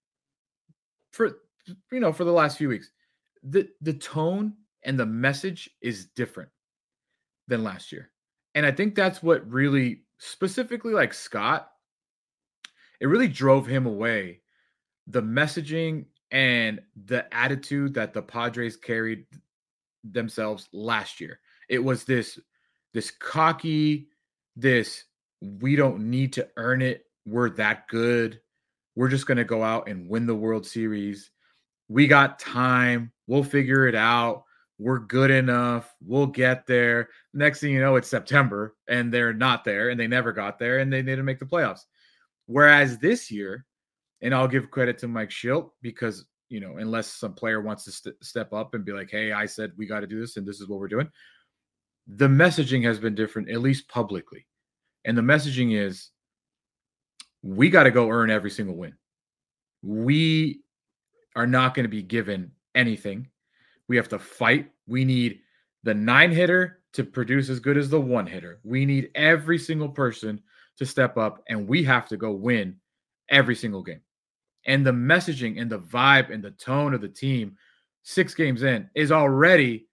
A: for for the last few weeks. The tone and the message is different than last year. And I think that's what really specifically like Scott, it really drove him away. The messaging and the attitude that the Padres carried themselves last year. It was this cocky, this we don't need to earn it. We're that good. We're just going to go out and win the World Series. We got time. We'll figure it out. We're good enough. We'll get there. Next thing you know, it's September and they're not there and they never got there and they didn't make the playoffs. Whereas this year, and I'll give credit to Mike Schilt because, unless some player wants to step up and be like, hey, I said we got to do this and this is what we're doing, the messaging has been different, at least publicly. And the messaging is we got to go earn every single win. We are not going to be given anything. We have to fight. We need the 9-hitter to produce as good as the 1-hitter. We need every single person to step up, and we have to go win every single game. And the messaging and the vibe and the tone of the team 6 games in is already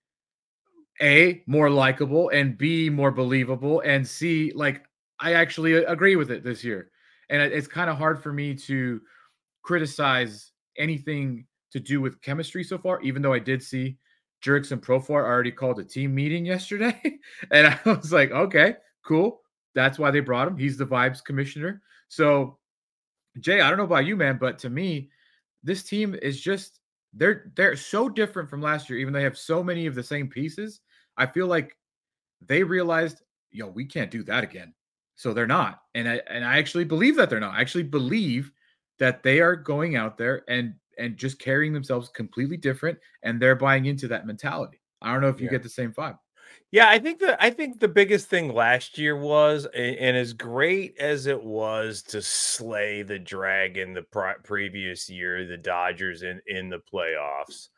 A: A, more likable, and B, more believable, and C, like, I actually agree with it this year. And it's kind of hard for me to criticize anything to do with chemistry so far, even though I did see Jurickson Profar already called a team meeting yesterday. And I was like, okay, cool. That's why they brought him. He's the vibes commissioner. So, Jay, I don't know about you, man, but to me, this team is just they're so different from last year, even though they have so many of the same pieces. I feel like they realized, we can't do that again. So they're not. And I actually believe that they're not. I actually believe that they are going out there and just carrying themselves completely different and they're buying into that mentality. I don't know if you
B: Yeah.
A: get the same vibe.
B: Yeah, I think the biggest thing last year was, and as great as it was to slay the Dragon the previous year, the Dodgers in the playoffs.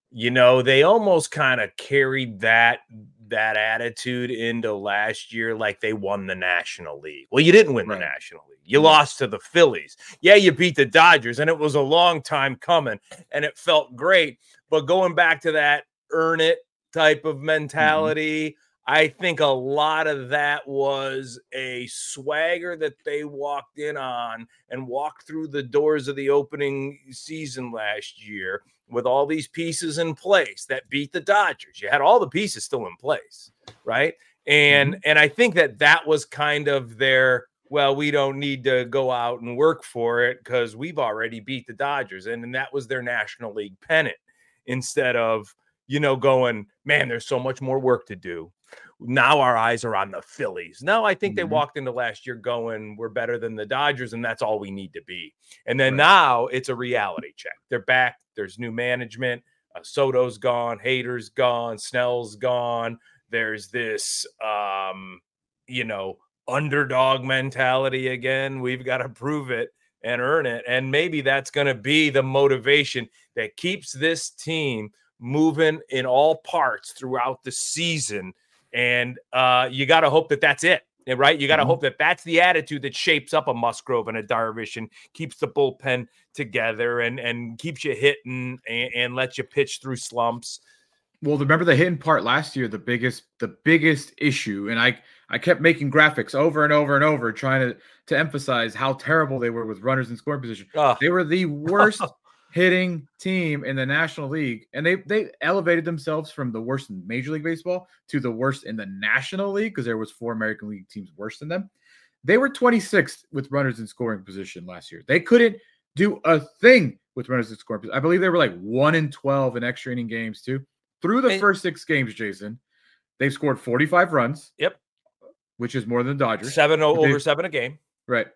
B: they almost kind of carried that attitude into last year, like they won the National League. Well, you didn't win the National League. You lost to the Phillies. Yeah, you beat the Dodgers, and it was a long time coming, and it felt great. But going back to that earn it type of mentality, I think a lot of that was a swagger that they walked in on and walked through the doors of the opening season last year with all these pieces in place that beat the Dodgers. You had all the pieces still in place, right? And I think that was kind of their, well, we don't need to go out and work for it because we've already beat the Dodgers. And that was their National League pennant, instead of, going, man, there's so much more work to do. Now our eyes are on the Phillies. No, I think they walked into last year going, we're better than the Dodgers, and that's all we need to be. And then now it's a reality check. They're back. There's new management. Soto's gone. Hader's gone. Snell's gone. There's this, underdog mentality again. We've got to prove it and earn it. And maybe that's going to be the motivation that keeps this team moving in all parts throughout the season. And you got to hope that that's it, right? You got to hope that that's the attitude that shapes up a Musgrove and a Darvish and keeps the bullpen together and keeps you hitting and lets you pitch through slumps.
A: Well, remember the hitting part last year, the biggest issue, and I kept making graphics over and over and over trying to emphasize how terrible they were with runners in scoring position. They were the worst hitting team in the National League, and they elevated themselves from the worst in Major League Baseball to the worst in the National League because there was 4 American League teams worse than them. They were 26th with runners in scoring position last year. They couldn't do a thing with runners in scoring position. I believe they were like 1-12 in extra inning games too. Through the first 6 games, Jason, they've scored 45 runs.
B: Yep,
A: which is more than the Dodgers.
B: Over 7 a game.
A: Right.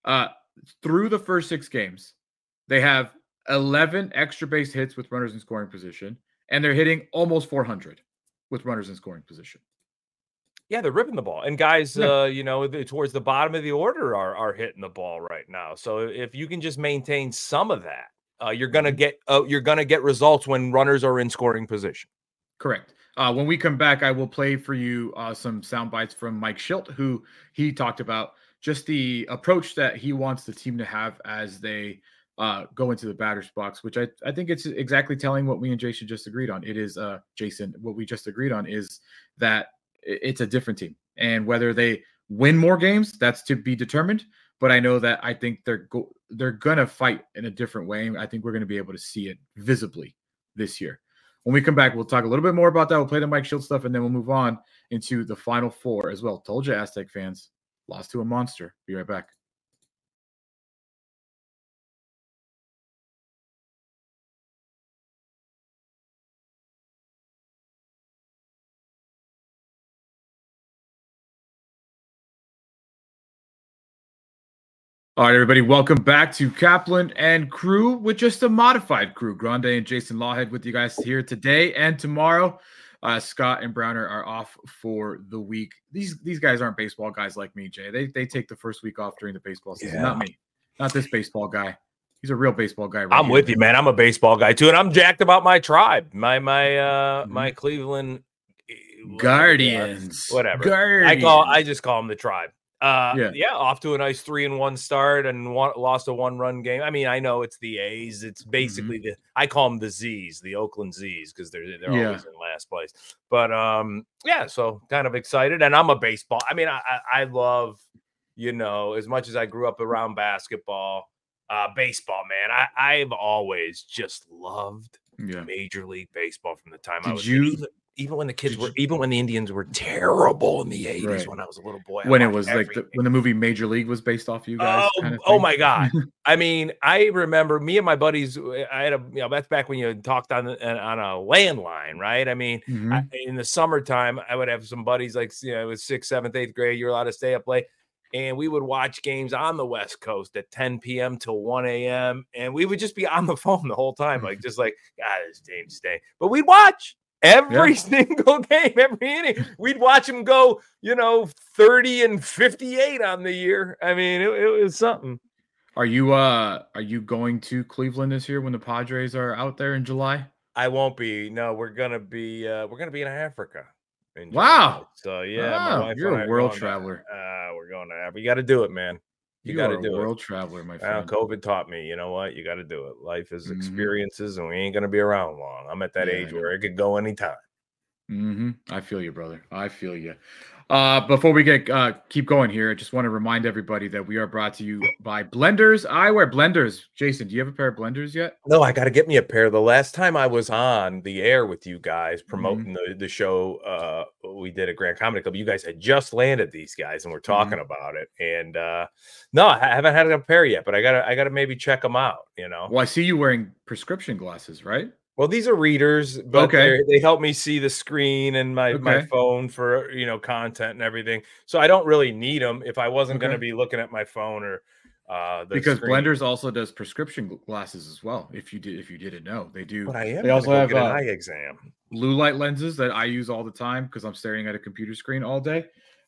A: Through the first 6 games, they have 11 extra base hits with runners in scoring position, and they're hitting almost 400 with runners in scoring position.
B: Yeah, they're ripping the ball. And guys, towards the bottom of the order are hitting the ball right now. So if you can just maintain some of that, you're gonna get results when runners are in scoring position.
A: Correct. When we come back, I will play for you some sound bites from Mike Shildt, who he talked about just the approach that he wants the team to have as they go into the batter's box, which I think it's exactly telling what me and Jason just agreed on. It is, Jason, what we just agreed on is that it's a different team. And whether they win more games, that's to be determined. But I know that I think they're going to fight in a different way. I think we're going to be able to see it visibly this year. When we come back, we'll talk a little bit more about that. We'll play the Mike Shildt stuff, and then we'll move on into the Final Four as well. Told you, Aztec fans, lost to a monster. Be right back. All right, everybody, welcome back to Kaplan and Crew with just a modified crew. Grande and Jason Lawhead with you guys here today and tomorrow. Scott and Browner are off for the week. These guys aren't baseball guys like me, Jay. They take the first week off during the baseball season. Yeah. Not me. Not this baseball guy. He's a real baseball guy.
B: Right, I'm with you, man. I'm a baseball guy too, and I'm jacked about my tribe. My Cleveland
A: Guardians.
B: Whatever.
A: Guardians.
B: I just call them the tribe. Off to a nice 3-1 start and lost a 1-run game. I mean, I know it's the A's. It's basically I call them the Z's, the Oakland Z's, because they're always in last place. But so kind of excited, and I'm a baseball. I mean, I love, as much as I grew up around basketball, baseball, man. I've always just loved Major League Baseball from the time I was. Even when the Indians were terrible in the 80s when I was a little boy.
A: When it was everything. When the movie Major League was based off you guys.
B: Oh my God. I mean, I remember me and my buddies, I had that's back when you talked on a landline, right? I mean, in the summertime, I would have some buddies it was 6th, 7th, 8th grade. You're allowed to stay up late. And we would watch games on the West Coast at 10 p.m. till 1 a.m. And we would just be on the phone the whole time. God, this team's staying. But we'd watch. Every single game, every inning, we'd watch him go, 30 and 58 on the year. I mean, it was something.
A: Are you going to Cleveland this year when the Padres are out there in July?
B: I won't be. No, we're gonna be in Africa. In
A: Wow.
B: July. So yeah, my wife
A: You're
B: and I
A: a
B: are
A: world
B: going
A: traveler.
B: we're going to Africa. You got to do it, man. You
A: You
B: got
A: are
B: to
A: a
B: do it.
A: world traveler, my friend.
B: COVID taught me, you know what? You got to do it. Life is
A: Mhm.
B: experiences, and we ain't gonna be around long. I'm at that
A: Yeah,
B: age where it could go anytime.
A: I feel you, brother. I feel you. Before we keep going here, I just want to remind everybody that we are brought to you by Blenders Eyewear. Blenders. Jason, do you have a pair of blenders yet?
B: No, I got to get me a pair. The last time I was on the air with you guys
A: Mm-hmm.
B: promoting the show we did at Grand Comedy Club, you guys had just landed these guys and we're talking about it. And no, I haven't had a pair yet, but I gotta maybe check them out, you know.
A: Well, I see you wearing prescription glasses, right?
B: Well, these are readers, but
A: Okay.
B: they help me see the screen and my phone for, you know, content and everything. So I don't really need them if I wasn't going to be looking at my phone or
A: because
B: screen.
A: Blenders also does prescription glasses as well. If you didn't know, they do.
B: But I am.
A: They also have
B: get an eye exam.
A: Blue light lenses that I use all the time because I'm staring at a computer screen all day.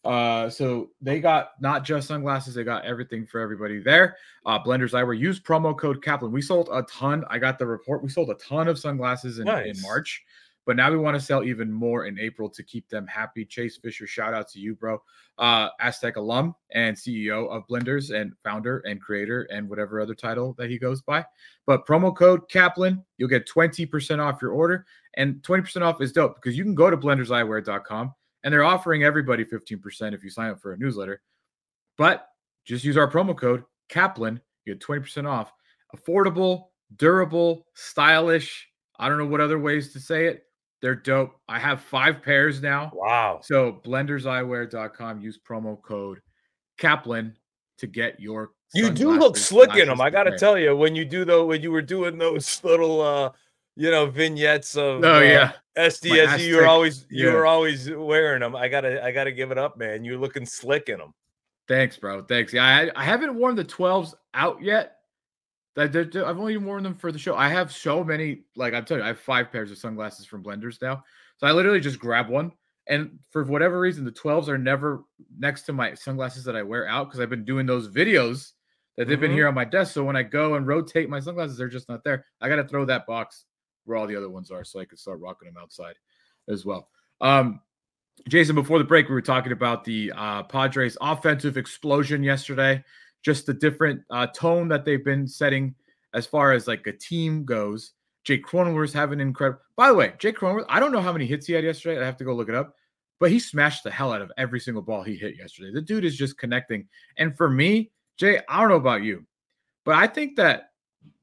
A: So they got not just sunglasses, they got everything for everybody there. Blenders Eyewear, use promo code Kaplan. We sold a ton. I got the report. We sold a ton of sunglasses in March, but now we want to sell even more in April to keep them happy. Chase Fisher, shout out to you, bro. Aztec alum and CEO of Blenders and founder and creator and whatever other title that he goes by. But promo code Kaplan, you'll get 20% off your order, and 20% off is dope because you can go to blenderseyewear.com. And they're offering everybody 15% if you sign up for a newsletter. But just use our promo code Kaplan. You get 20% off. Affordable, durable, stylish. I don't know what other ways to say it. They're dope. I have 5 pairs now.
B: Wow.
A: So blenderseyewear.com. Use promo code Kaplan to get your
B: You do look slick in them. I got to tell you, when you were doing those little you know, vignettes of SDSU, you were always wearing them. I gotta give it up, man. You're looking slick in them.
A: Thanks, bro. Thanks. Yeah, I haven't worn the 12s out yet. I've only worn them for the show. I have so many, like I'm telling you, I have 5 pairs of sunglasses from Blenders now. So I literally just grab one. And for whatever reason, the 12s are never next to my sunglasses that I wear out because I've been doing those videos that they've been here on my desk. So when I go and rotate my sunglasses, they're just not there. I got to throw that box where all the other ones are so I can start rocking them outside as well. Jason, before the break, we were talking about the Padres offensive explosion yesterday, just the different tone that they've been setting as far as like a team goes. Jake Cronenworth's having an incredible, by the way, Jake Cronenworth, I don't know how many hits he had yesterday. I have to go look it up, but he smashed the hell out of every single ball he hit yesterday. The dude is just connecting. And for me, Jay, I don't know about you, but I think that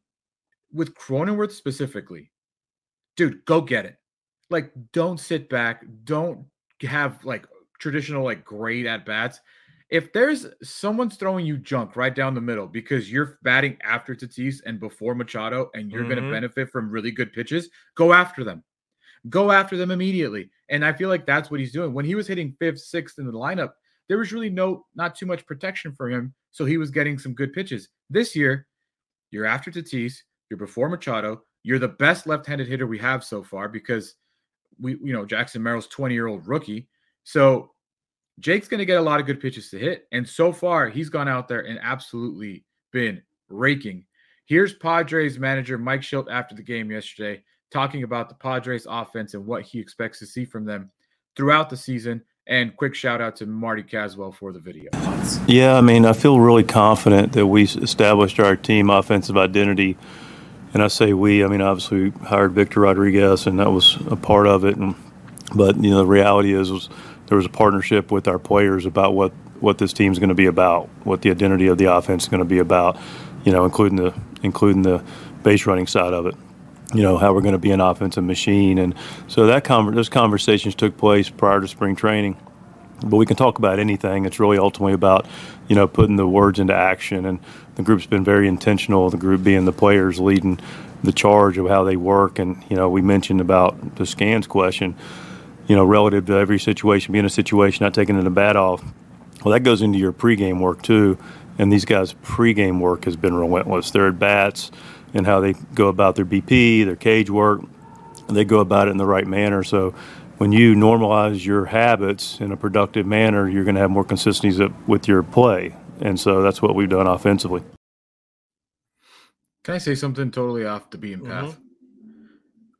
A: with Cronenworth specifically, dude, go get it. Like, don't sit back. Don't have like traditional, like great at bats. If there's someone's throwing you junk right down the middle because you're batting after Tatis and before Machado and you're going to benefit from really good pitches, go after them. Go after them immediately. And I feel like that's what he's doing. When he was hitting 5th, 6th in the lineup, there was really not too much protection for him. So he was getting some good pitches. This year, you're after Tatis, you're before Machado. You're the best left-handed hitter we have so far because Jackson Merrill's 20-year-old rookie. So Jake's going to get a lot of good pitches to hit. And so far, he's gone out there and absolutely been raking. Here's Padres manager Mike Shildt after the game yesterday talking about the Padres offense and what he expects to see from them throughout the season. And quick shout out to Marty Caswell for the video.
C: Yeah, I mean, I feel really confident that we established our team offensive identity. And I say we, I mean, obviously we hired Victor Rodriguez, and that was a part of it. But, the reality is there was a partnership with our players about what this team's going to be about, what the identity of the offense is going to be about, including the base running side of it, how we're going to be an offensive machine. And so those conversations took place prior to spring training. But we can talk about anything. It's really ultimately about, putting the words into action. And the group's been very intentional, the group being the players leading the charge of how they work. And, we mentioned about the scans question, relative to every situation, being a situation, not taking the bat off. Well, that goes into your pregame work too. And these guys' pregame work has been relentless. Their at-bats and how they go about their BP, their cage work, they go about it in the right manner. So when you normalize your habits in a productive manner, you're going to have more consistency with your play. And so that's what we've done offensively.
A: Can I say something totally off the beaten path?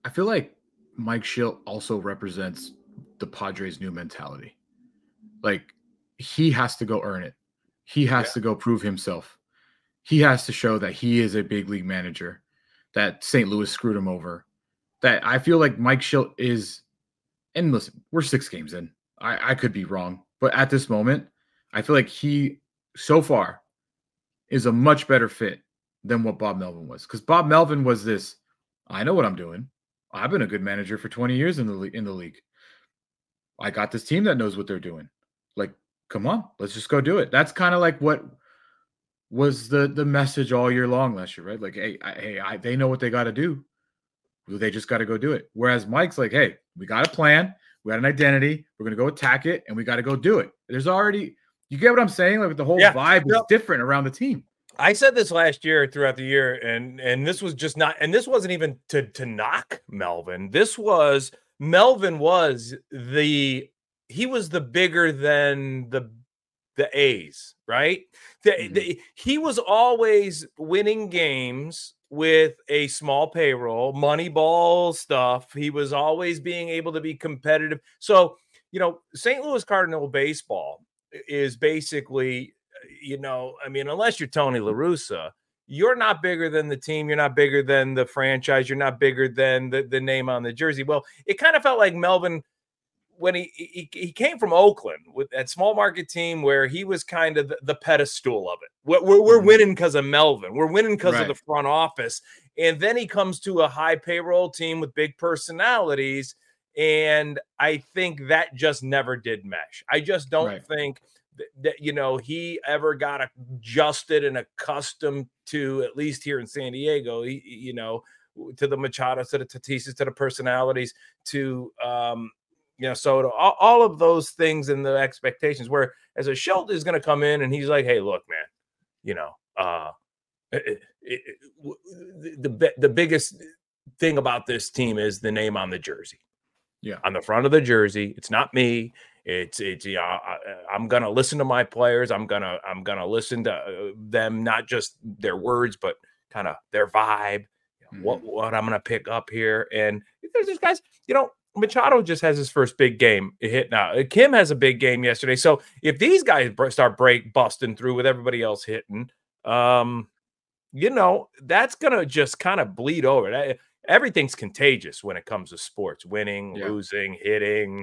A: I feel like Mike Schilt also represents the Padres' new mentality. Like, he has to go earn it. He has to go prove himself. He has to show that he is a big league manager, that St. Louis screwed him over. That I feel like Mike Schilt is, and listen, we're 6 games in. I could be wrong, but at this moment, I feel like he, so far, is a much better fit than what Bob Melvin was. Because Bob Melvin was this, I know what I'm doing. I've been a good manager for 20 years in the league. I got this team that knows what they're doing. Like, come on, let's just go do it. That's kind of like what was the message all year long last year, right? Like, hey, they know what they got to do. They just got to go do it. Whereas Mike's like, hey, we got a plan. We got an identity. We're going to go attack it, and we got to go do it. There's already, you get what I'm saying? Like, the whole vibe is different around the team.
B: I said this last year throughout the year, and this was just not, and this wasn't even to knock Melvin. Melvin was he was the bigger than the A's, right? He was always winning games with a small payroll, money ball stuff. He was always being able to be competitive. So, St. Louis Cardinal baseball is basically, unless you're Tony La Russa, you're not bigger than the team. You're not bigger than the franchise. You're not bigger than the name on the jersey. Well, it kind of felt like Melvin, when he came from Oakland with that small market team where he was kind of the pedestal of it. We're winning because of Melvin. We're winning because of the front office. And then he comes to a high payroll team with big personalities. And I think that just never did mesh. I just don't think that he ever got adjusted and accustomed to, at least here in San Diego, to the Machados, to the Tatises, to the personalities, to so all of those things and the expectations, where as a Schilt is going to come in and he's like, hey, look, man, the biggest thing about this team is the name on the jersey.
A: Yeah.
B: On the front of the jersey. It's not me. It's I'm going to listen to my players. I'm going to listen to them, not just their words, but kind of their vibe, what I'm going to pick up here. And there's these guys, Machado just has his first big game hit now. Kim has a big game yesterday. So if these guys start busting through with everybody else hitting, that's going to just kind of bleed over. Everything's contagious when it comes to sports, winning, losing, hitting,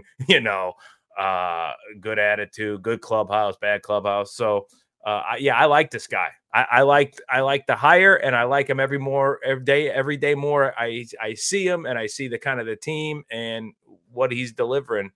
B: good attitude, good clubhouse, bad clubhouse. So I like this guy. I like the hire, and I like him every day more. I see him, and I see the kind of the team and what he's delivering.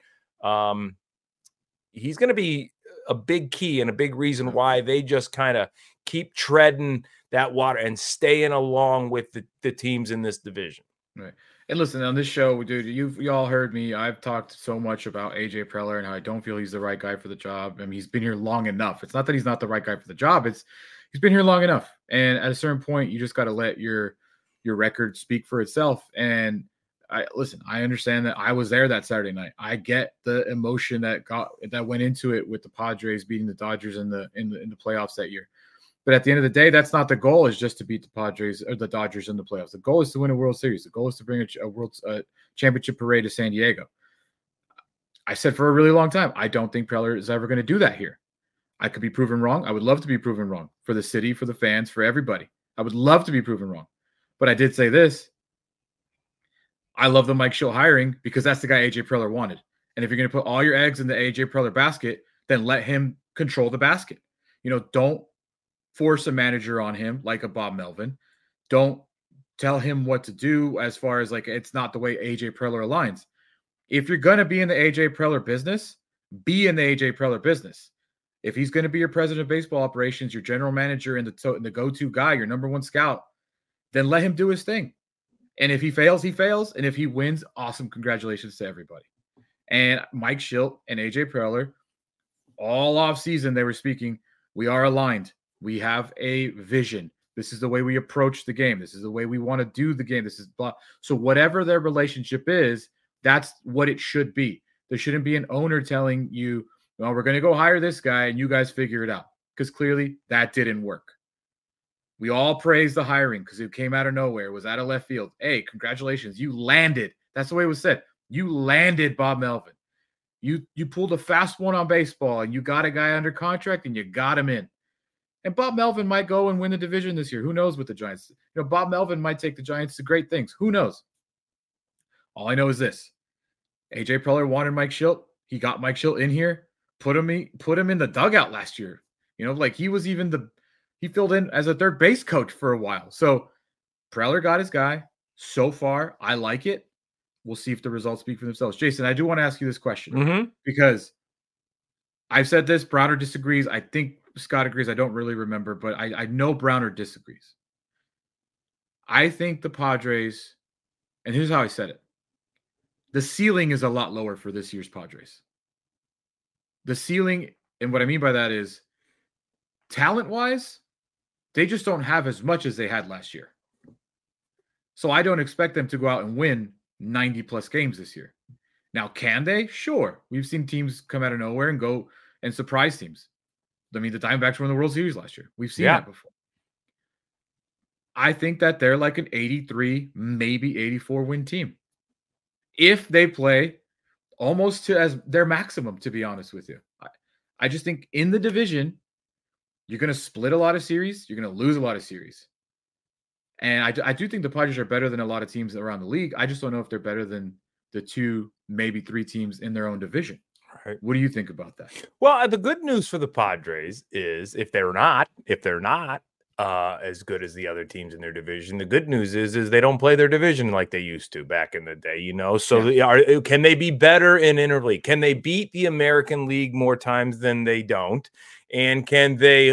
B: He's going to be a big key and a big reason why they just kind of keep treading that water and staying along with the teams in this division.
A: Right. And listen, on this show, dude, you all heard me. I've talked so much about AJ Preller and how I don't feel he's the right guy for the job. I mean, he's been here long enough. It's not that he's not the right guy for the job. It's he's been here long enough. And at a certain point, you just got to let your record speak for itself. And I understand that I was there that Saturday night. I get the emotion that went into it with the Padres beating the Dodgers in the playoffs that year. But at the end of the day, that's not the goal, is just to beat the Padres or the Dodgers in the playoffs. The goal is to win a World Series. The goal is to bring a World Championship parade to San Diego. I said for a really long time, I don't think Preller is ever going to do that here. I could be proven wrong. I would love to be proven wrong for the city, for the fans, for everybody. I would love to be proven wrong. But I did say this. I love the Mike Schilt hiring because that's the guy AJ Preller wanted. And if you're going to put all your eggs in the AJ Preller basket, then let him control the basket. Don't force a manager on him like a Bob Melvin. Don't tell him what to do as far as like it's not the way AJ Preller aligns. If you're going to be in the AJ Preller business, be in the AJ Preller business. If he's going to be your president of baseball operations, your general manager, and the go-to guy, your number one scout, then let him do his thing. And if he fails, he fails. And if he wins, awesome. Congratulations to everybody. And Mike Schilt and AJ Preller, all off season, they were speaking, we are aligned. We have a vision. This is the way we approach the game. This is the way we want to do the game. This is blah. So whatever their relationship is, that's what it should be. There shouldn't be an owner telling you, well, we're going to go hire this guy and you guys figure it out. Because clearly that didn't work. We all praised the hiring because it came out of nowhere. It was out of left field. Hey, congratulations. You landed. That's the way it was said. You landed Bob Melvin. You pulled a fast one on baseball, and you got a guy under contract, and you got him in. And Bob Melvin might go and win the division this year. Who knows with the Giants? Bob Melvin might take the Giants to great things. Who knows? All I know is this. AJ Preller wanted Mike Shildt. He got Mike Shildt in here, put him in the dugout last year. He filled in as a third base coach for a while. So Preller got his guy. So far, I like it. We'll see if the results speak for themselves. Jason, I do want to ask you this question because I've said this. Browner disagrees. I think Scott agrees. I don't really remember, but I know Browner disagrees. I think the Padres, and here's how I said it. The ceiling is a lot lower for this year's Padres. The ceiling, and what I mean by that is talent-wise, they just don't have as much as they had last year. So I don't expect them to go out and win 90-plus games this year. Now, can they? Sure. We've seen teams come out of nowhere and go and surprise teams. I mean, the Diamondbacks were in the World Series last year. We've seen that before. I think that they're like an 83, maybe 84 win team. If they play almost to as their maximum, to be honest with you. I just think in the division, you're going to split a lot of series. You're going to lose a lot of series. And I do think the Padres are better than a lot of teams around the league. I just don't know if they're better than the 2, maybe 3 teams in their own division. Right. What do you think about that?
B: Well, the good news for the Padres is if they're not as good as the other teams in their division, the good news is they don't play their division like they used to back in the day, So can they be better in interleague? Can they beat the American League more times than they don't? And can they,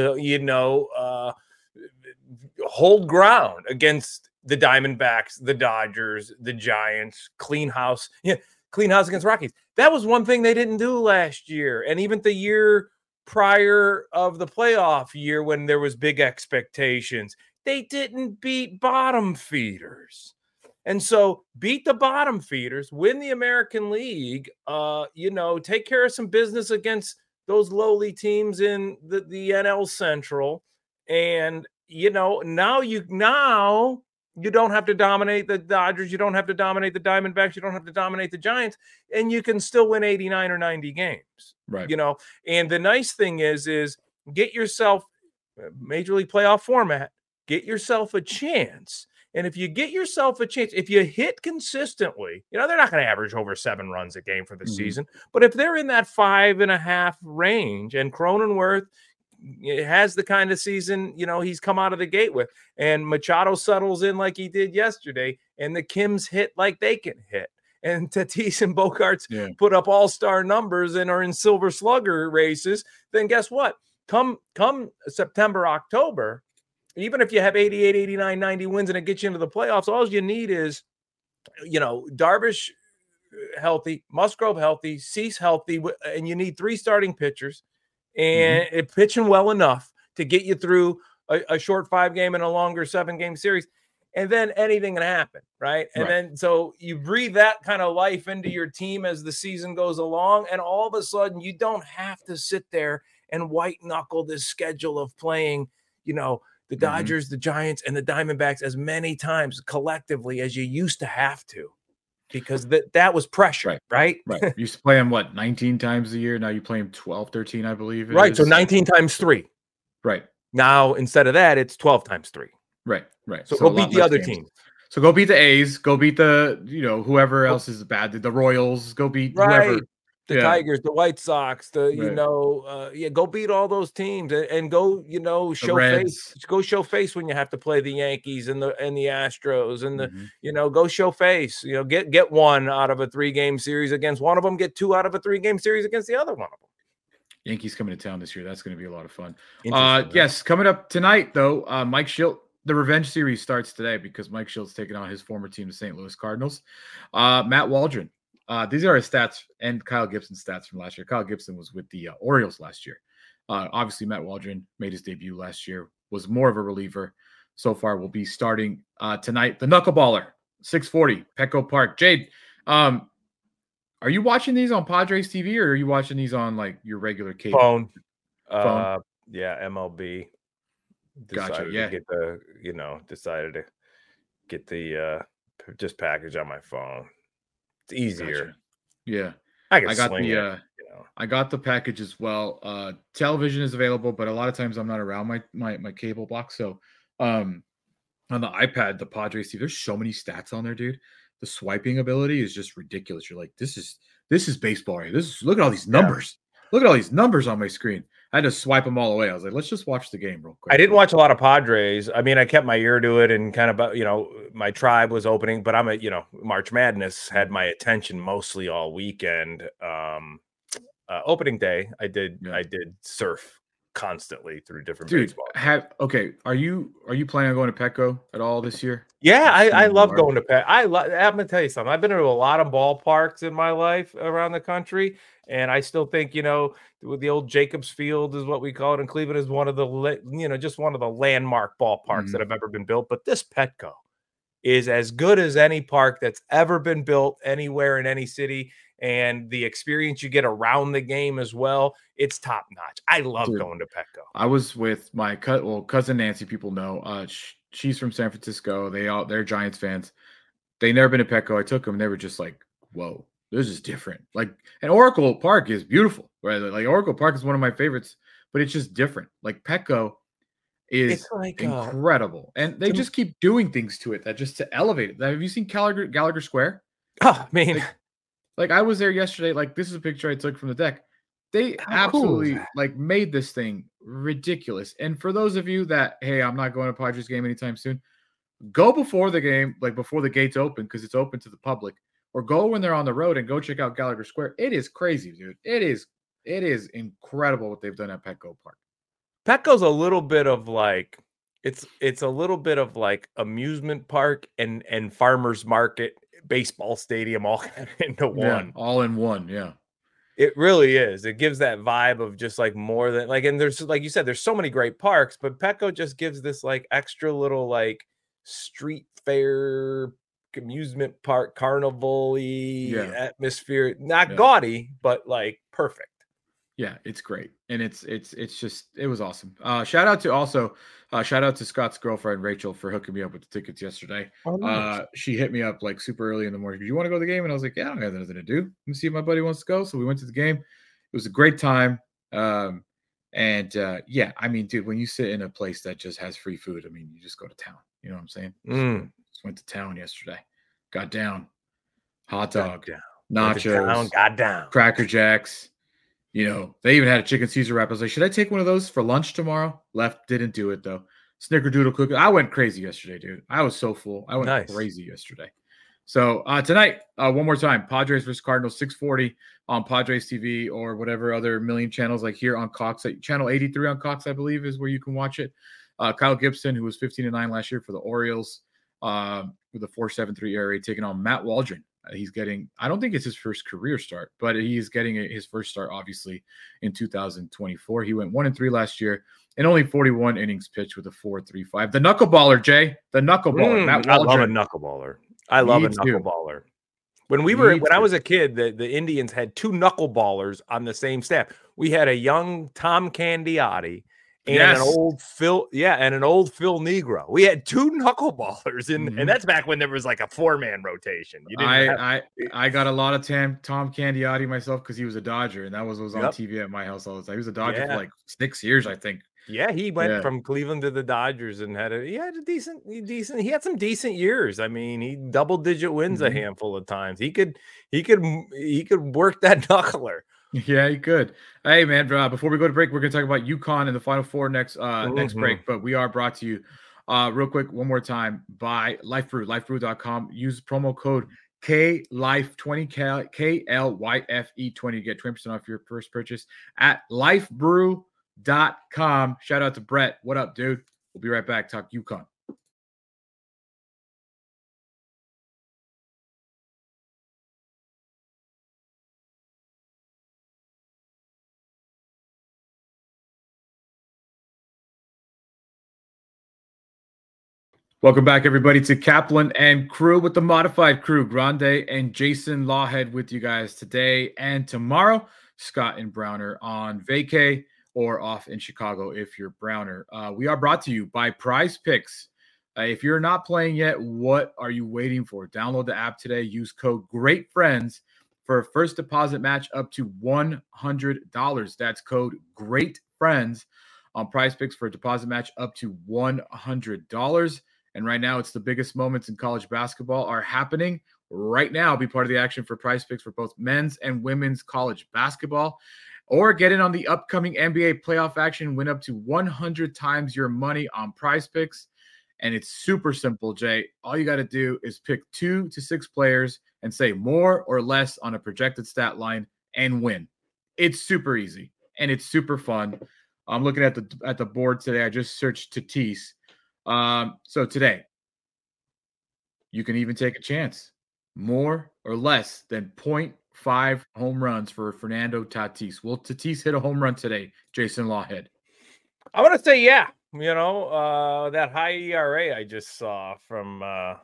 B: hold ground against the Diamondbacks, the Dodgers, the Giants, clean house against Rockies? That was one thing they didn't do last year. And even the year prior of the playoff year when there was big expectations, they didn't beat bottom feeders. And so beat the bottom feeders, win the American League, take care of some business against those lowly teams in the NL Central. And, now you don't have to dominate the Dodgers. You don't have to dominate the Diamondbacks. You don't have to dominate the Giants, and you can still win 89 or 90 games.
A: Right.
B: And the nice thing is get yourself Major League playoff format, get yourself a chance. And if you get yourself a chance, if you hit consistently, they're not going to average over 7 runs a game for the season, but if they're in that 5.5 range, and Cronenworth has the kind of season, he's come out of the gate with, and Machado settles in like he did yesterday, and the Kims hit like they can hit, and Tatis and Bogaerts put up all-star numbers and are in Silver Slugger races, then guess what? Come September, October, even if you have 88, 89, 90 wins and it gets you into the playoffs, all you need is, Darvish healthy, Musgrove healthy, Cease healthy, and you need 3 starting pitchers and pitching well enough to get you through a short 5-game and a longer 7-game series. And then anything can happen, right? And then so you breathe that kind of life into your team as the season goes along, and all of a sudden you don't have to sit there and white knuckle this schedule of playing, the Dodgers, the Giants, and the Diamondbacks as many times collectively as you used to have to, because that was pressure, right?
A: Right. You used to play them, 19 times a year? Now you play them 12, 13, I believe.
B: Right. So 19 times 3.
A: Right.
B: Now, instead of that, it's 12 times 3.
A: Right.
B: So go beat the other team.
A: So go beat the A's. Go beat the, whoever else is bad. The Royals. Go beat whoever.
B: The Tigers, the White Sox, go beat all those teams and go, show face. Go show face when you have to play the Yankees and the Astros and the, go show face. Get 1 out of a 3-game series against one of them. Get 2 out of a 3-game series against the other one of them.
A: Yankees coming to town this year. That's going to be a lot of fun. Yes, coming up tonight though, Mike Shildt. The revenge series starts today because Mike Shildt's taking on his former team, the St. Louis Cardinals. Matt Waldron. These are his stats and Kyle Gibson's stats from last year. Kyle Gibson was with the Orioles last year. Obviously, Matt Waldron made his debut last year, was more of a reliever. So far, will be starting tonight. The Knuckleballer, 6:40, Petco Park. Jade, are you watching these on Padres TV or are you watching these on your regular cable?
B: Phone. Yeah, MLB. decided
A: Yeah.
B: to get the, decided to get the just package on my phone. It's easier.
A: Gotcha. Yeah.
B: I can
A: I got
B: swing
A: the
B: it,
A: I got the package as well. Television is available, but a lot of times I'm not around my cable box. So on the iPad, the Padres TV, there's so many stats on there, dude. The swiping ability is just ridiculous. You're like, this is baseball, right? Look at all these numbers. Look at all these numbers on my screen. I had to swipe them all away. I was like, let's just watch the game real quick.
B: I didn't watch a lot of Padres. I mean, I kept my ear to it and kind of, my tribe was opening, but March Madness had my attention mostly all weekend. Opening day, I did surf constantly through different baseball.
A: Are you planning on going to Petco at all this year?
B: Yeah, I love going to Pet. I'm gonna tell you something. I've been to a lot of ballparks in my life around the country, and I still think the old Jacobs Field is what we call it in Cleveland is one of the just one of the landmark ballparks that have ever been built. But this Petco is as good as any park that's ever been built anywhere in any city. And the experience you get around the game as well, it's top notch. I love going to Petco.
A: I was with my cousin Nancy. People know she's from San Francisco. They're Giants fans. They never been to Petco. I took them. And they were just like, "Whoa, this is different." And Oracle Park is beautiful, right? Like Oracle Park is one of my favorites, but it's just different. Like Petco is incredible, and they just keep doing things to it that just to elevate it. Have you seen Gallagher Square?
B: Oh man.
A: Like I was there yesterday. Like this is a picture I took from the deck. They absolutely made this thing ridiculous. And for those of you that, hey, I'm not going to Padres game anytime soon, go before the game, like before the gates open, because it's open to the public, or go when they're on the road and go check out Gallagher Square. It is crazy, dude. It is incredible what they've done at Petco Park.
B: Petco's a little bit of like it's a little bit of like amusement park and farmers market. Baseball stadium all into one.
A: All in one. Yeah.
B: It really is. It gives that vibe of just like more than and there's, like you said, there's so many great parks, but Petco just gives this like extra little like street fair amusement park carnival-y atmosphere. Not gaudy, but like perfect.
A: Yeah, it's great. And it was awesome. Shout out to Scott's girlfriend, Rachel, for hooking me up with the tickets yesterday. Oh, nice. She hit me up like super early in the morning. Do you want to go to the game? And I was like, yeah, I don't have nothing to do. Let me see if my buddy wants to go. So we went to the game. It was a great time. I mean, dude, when you sit in a place that just has free food, I mean, you just go to town. You know what I'm saying? Just went to town yesterday. Got down. Hot dog. Nachos.
B: Got down.
A: Cracker Jacks. They even had a chicken Caesar wrap. I was like, should I take one of those for lunch tomorrow? Didn't do it though. Snickerdoodle cookie. I went crazy yesterday, dude. I was so full. I went crazy yesterday. So tonight, one more time, Padres versus Cardinals, 6:40 on Padres TV or whatever other million channels like here on Cox. Channel 83 on Cox, I believe, is where you can watch it. Kyle Gibson, who was 15-9 last year for the Orioles, with a 4.73 ERA, taking on Matt Waldron. He's getting, I don't think it's his first career start, but he's getting his first start, obviously, in 2024. He went 1-3 last year and only 41 innings pitched with a 4.35. The knuckleballer, Jay. The knuckleballer. Matt
B: Waldron. I love a knuckleballer. I love a knuckleballer. When I was a kid, the Indians had two knuckleballers on the same staff. We had a young Tom Candiotti and an old Phil Negro. We had two knuckleballers, and that's back when there was like a 4-man rotation.
A: I got a lot of Tom Candiotti myself because he was a Dodger, and that was on TV at my house all the time. He was a Dodger for like 6 years, I think.
B: Yeah, he went from Cleveland to the Dodgers and he had some decent years. I mean, he double-digit wins a handful of times. He could work that knuckler.
A: Yeah, he could. Hey, man, before we go to break, we're going to talk about UConn and the Final Four next break. But we are brought to you real quick one more time by LifeBrew, lifebrew.com. Use promo code KLIFE20, KLYFE20 to get 20% off your first purchase at lifebrew.com. Shout out to Brett. What up, dude? We'll be right back. Talk UConn. Welcome back, everybody, to Kaplan and Crew with the Modified Crew. Grande and Jason Lawhead with you guys today and tomorrow. Scott and Browner on vacay. or off in Chicago if you're Browner. We are brought to you by Prize Picks. If you're not playing yet, what are you waiting for? Download the app today. Use code GREATFRIENDS for a first deposit match up to $100. That's code GREATFRIENDS on Prize Picks for a deposit match up to $100. And right now, it's the biggest moments in college basketball are happening right now. Be part of the action for Prize Picks for both men's and women's college basketball. Or get in on the upcoming NBA playoff action. Win up to 100 times your money on Prize Picks. And it's super simple, Jay. All you got to do is pick 2 to 6 players and say more or less on a projected stat line and win. It's super easy and it's super fun. I'm looking at the board today. I just searched Tatis. So today, you can even take a chance. More or less than 0.5 home runs for Fernando Tatis. Will Tatis hit a home run today, Jason Lawhead?
B: I want to say yeah. That high ERA I just saw from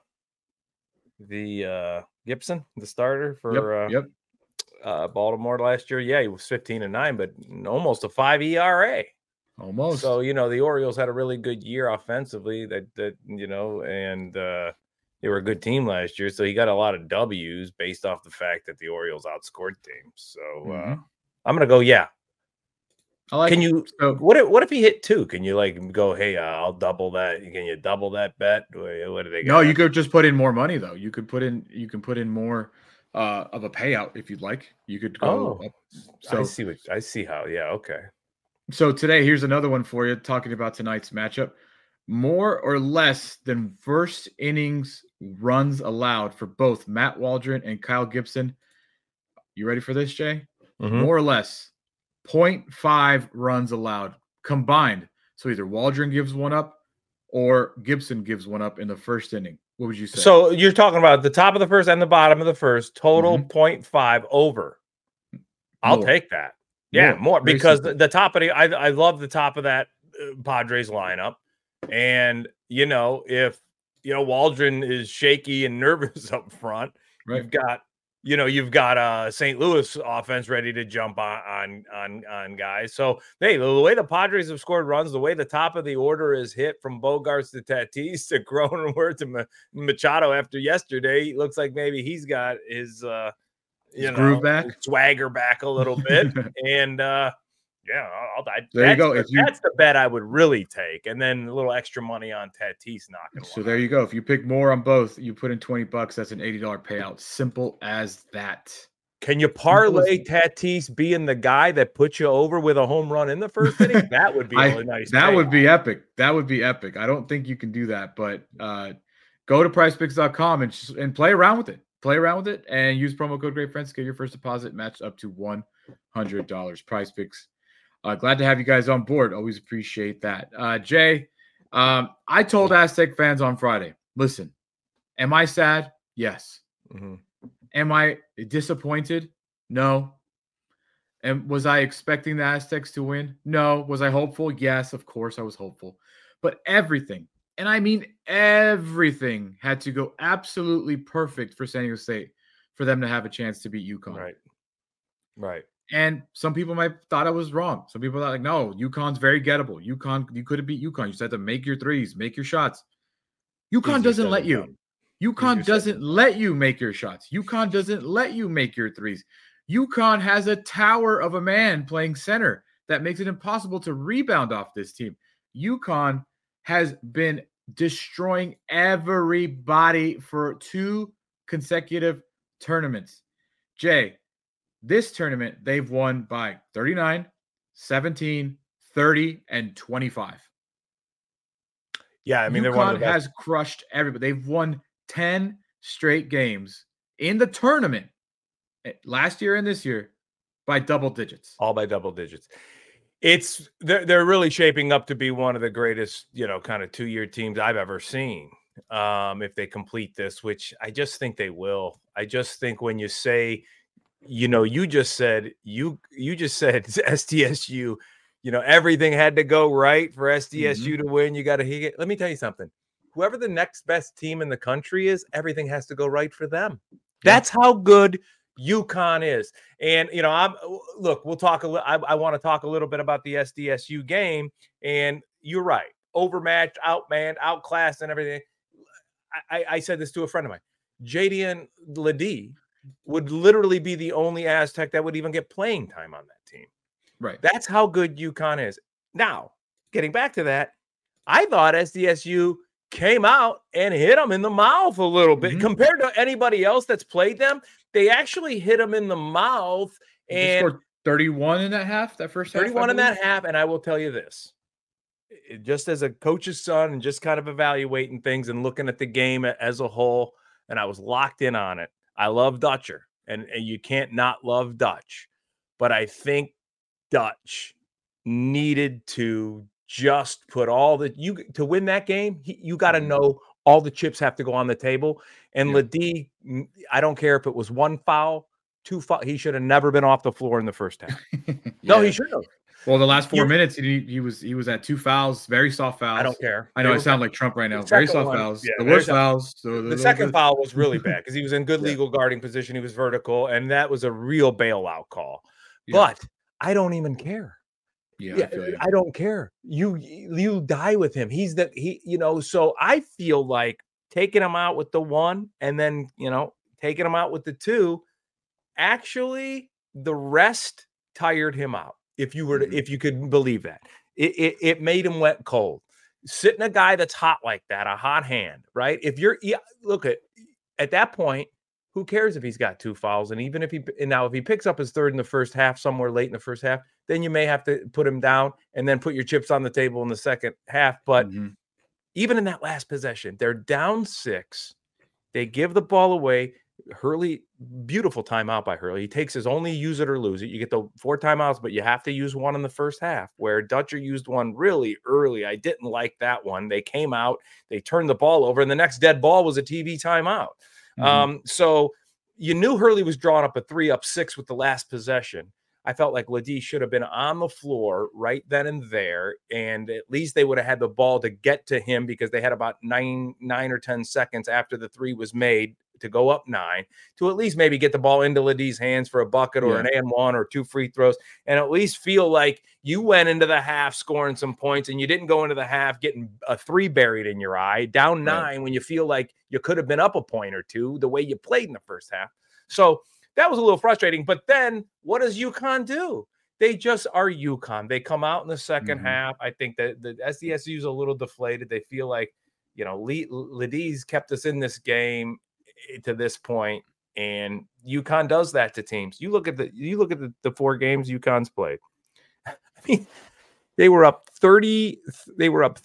B: the Gibson, the starter for Baltimore last year. Yeah, he was 15-9, but almost a 5 ERA.
A: Almost.
B: So, the Orioles had a really good year offensively and they were a good team last year. So he got a lot of W's based off the fact that the Orioles outscored teams. So I'm going to go, yeah. Can you? What if he hit 2? Can you go? Hey, I'll double that. Can you double that bet? What do they got?
A: No, you could just put in more money though. You can put in more of a payout if you'd like. You could go.
B: So I see how. Yeah. Okay.
A: So today, here's another one for you. Talking about tonight's matchup, more or less than first innings runs allowed for both Matt Waldron and Kyle Gibson. You ready for this, Jay?
B: Mm-hmm.
A: More or less. 0.5 runs allowed combined. So either Waldron gives one up or Gibson gives one up in the first inning. What would you say?
B: So you're talking about the top of the first and the bottom of the first, total 0.5 over. I'll take that. Yeah, more because the top of I love the top of that Padres lineup. And, if, Waldron is shaky and nervous up front, right. You've got St. Louis offense ready to jump on guys. So, hey, the way the Padres have scored runs, the way the top of the order is hit from Bogaerts to Tatis to Cronenworth to Machado after yesterday, it looks like maybe he's got his
A: groove back,
B: swagger back a little bit. And,
A: there you go.
B: That's the bet I would really take. And then a little extra money on Tatis knocking.
A: So there you go. If you pick more on both, you put in $20. That's an $80 payout. Simple as that.
B: Can you parlay Tatis being the guy that puts you over with a home run in the first inning? That would be really nice.
A: That would be epic. That would be epic. I don't think you can do that, but go to PrizePicks.com and play around with it. Play around with it and use promo code GreatFriends to get your first deposit matched up to $100. Prize Picks. Glad to have you guys on board. Always appreciate that. Jay, I told Aztec fans on Friday, listen, am I sad? Yes.
B: Mm-hmm.
A: Am I disappointed? No. And was I expecting the Aztecs to win? No. Was I hopeful? Yes, of course I was hopeful. But everything, and I mean everything, had to go absolutely perfect for San Diego State for them to have a chance to beat UConn.
B: Right.
A: And some people might have thought I was wrong. Some people thought, no, UConn's very gettable. UConn, you could have beat UConn. You just had to make your threes, make your shots. UConn doesn't let you. UConn doesn't let you make your shots. UConn doesn't let you make your threes. UConn has a tower of a man playing center that makes it impossible to rebound off this team. UConn has been destroying everybody for 2 consecutive tournaments. Jay, this tournament, they've won by 39, 17, 30, and 25.
B: Yeah, I mean,
A: UConn has crushed everybody. They've won 10 straight games in the tournament last year and this year by double digits.
B: All by double digits. They're really shaping up to be one of the greatest, kind of 2-year teams I've ever seen. If they complete this, which I just think they will. I just think when you say, you just said SDSU, everything had to go right for SDSU to win. You got to hit it. Let me tell you something. Whoever the next best team in the country is, everything has to go right for them. That's how good UConn is. And, you know, look, we'll talk I want to talk a little bit about the SDSU game. And you're right. Overmatched, outmanned, outclassed, and everything. I said this to a friend of mine. Jaden Ledee would literally be the only Aztec that would even get playing time on that team.
A: Right.
B: That's how good UConn is. Now, getting back to that, I thought SDSU came out and hit them in the mouth a little bit compared to anybody else that's played them. They actually hit them in the mouth, and
A: they scored 31 in that half, that first half.
B: 31 in that half. And I will tell you this, just as a coach's son and just kind of evaluating things and looking at the game as a whole, and I was locked in on it. I love Dutcher, and you can't not love Dutch, but I think Dutch needed to just put all the to win that game. You got to know all the chips have to go on the table. And Ledee, I don't care if it was 1 foul, 2 foul, he should have never been off the floor in the first half. No, he should have.
A: Well, the last 4 minutes, he was at 2 fouls, very soft fouls.
B: I don't care.
A: I know I sound like Trump right now. Very soft fouls. Yeah, the worst fouls. So
B: the second foul was really bad because he was in good legal guarding position. He was vertical, and that was a real bailout call. But I don't even care.
A: Yeah,
B: I don't care. You die with him. So I feel like taking him out with the 1 and then, taking him out with the 2, actually the rest tired him out. If you could believe that, it made him wet cold. Sitting a guy that's hot like that, a hot hand, right? If you're look at that point, who cares if he's got 2 fouls? And even if he picks up his 3rd in the first half, somewhere late in the first half, then you may have to put him down and then put your chips on the table in the second half. But even in that last possession, they're down 6. They give the ball away. Hurley, beautiful timeout by Hurley. He takes his only use it or lose it. You get the 4 timeouts, but you have to use 1 in the first half, where Dutcher used 1 really early. I didn't like that one. They came out, they turned the ball over, and the next dead ball was a TV timeout. So you knew Hurley was drawing up a 3 up 6 with the last possession. I felt like Ledee should have been on the floor right then and there, and at least they would have had the ball to get to him because they had about 9 or 10 seconds after the 3 was made to go up 9 to at least maybe get the ball into Ledee's hands for a bucket or an and-1 or 2 free throws, and at least feel like you went into the half scoring some points and you didn't go into the half getting a 3 buried in your eye, down 9 when you feel like you could have been up a point or 2 the way you played in the first half. So that was a little frustrating. But then what does UConn do? They just are UConn. They come out in the second half. I think that the SDSU is a little deflated. They feel like, Ledee's kept us in this game to this point, and UConn does that to teams. You look at the 4 games UConn's played. I mean, they were up 30. They were up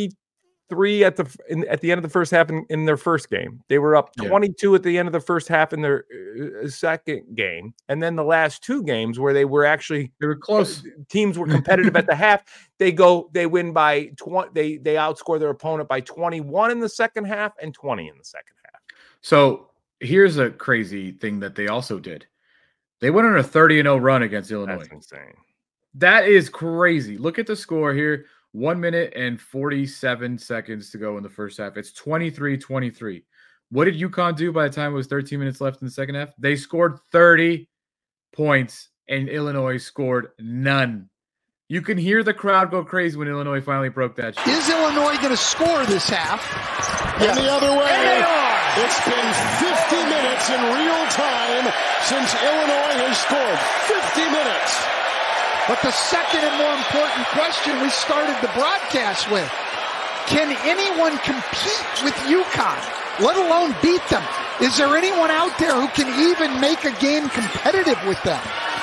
B: 33 at the end of the first half in their first game. They were up 22 at the end of the first half in their second game, and then the last 2 games where they were close. Teams were competitive at the half. They win by 20. They outscore their opponent by 21 in the second half and 20 in the second half.
A: So here's a crazy thing that they also did. They went on a 30-0 run against Illinois.
B: That's insane.
A: That is crazy. Look at the score here. 1 minute and 47 seconds to go in the first half. It's 23-23. What did UConn do by the time it was 13 minutes left in the second half? They scored 30 points, and Illinois scored none. You can hear the crowd go crazy when Illinois finally broke that shit.
D: Is Illinois going to score this half?
E: And the other way. It's been 50 minutes in real time since Illinois has scored. 50 minutes.
D: But the second and more important question we started the broadcast with, can anyone compete with UConn, let alone beat them? Is there anyone out there who can even make a game competitive with them?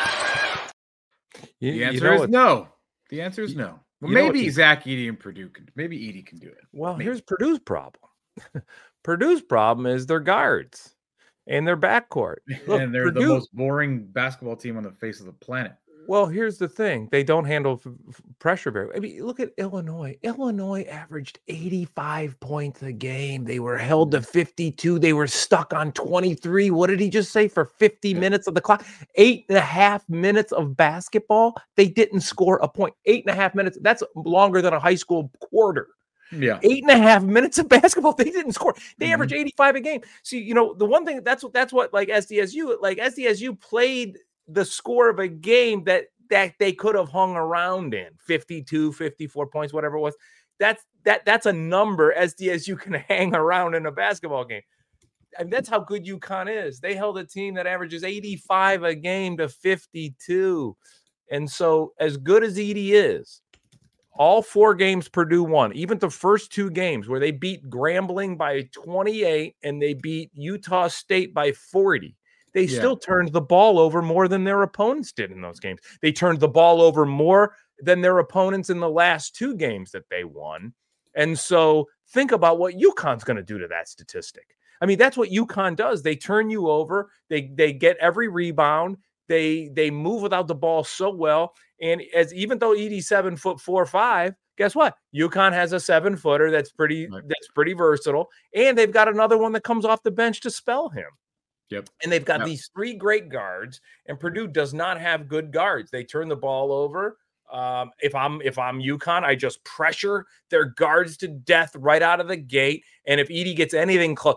A: The answer is no. The answer is no. Well, maybe Zach Edey and Purdue can. Maybe Edey can do it.
B: Well, here's Purdue's problem. Purdue's problem is their guards and their backcourt. Look,
A: and they're the most boring basketball team on the face of the planet.
B: Well, here's the thing. They don't handle pressure very well. I mean, look at Illinois. Illinois averaged 85 points a game. They were held to 52. They were stuck on 23. What did he just say? For 50 minutes of the clock? 8.5 minutes of basketball. They didn't score a point. 8.5 minutes. That's longer than a high school quarter.
A: Yeah.
B: 8.5 minutes of basketball. They didn't score. They average 85 a game. See, the one thing that's what like SDSU played the score of a game that they could have hung around in 52, 54 points, whatever it was. That's a number SDSU can hang around in a basketball game. And that's how good UConn is. They held a team that averages 85 a game to 52. And so as good as Edie is, all 4 games Purdue won, even the first 2 games where they beat Grambling by 28 and they beat Utah State by 40. They still turned the ball over more than their opponents did in those games. They turned the ball over more than their opponents in the last 2 games that they won. And so think about what UConn's going to do to that statistic. I mean, that's what UConn does. They turn you over. They get every rebound. They move without the ball so well. And even though Edie's 7'4'5", guess what? UConn has a 7-footer that's pretty versatile, and they've got another one that comes off the bench to spell him.
A: Yep.
B: And they've got these 3 great guards, and Purdue does not have good guards. They turn the ball over. If I'm UConn, I just pressure their guards to death right out of the gate. And if Edie gets anything close,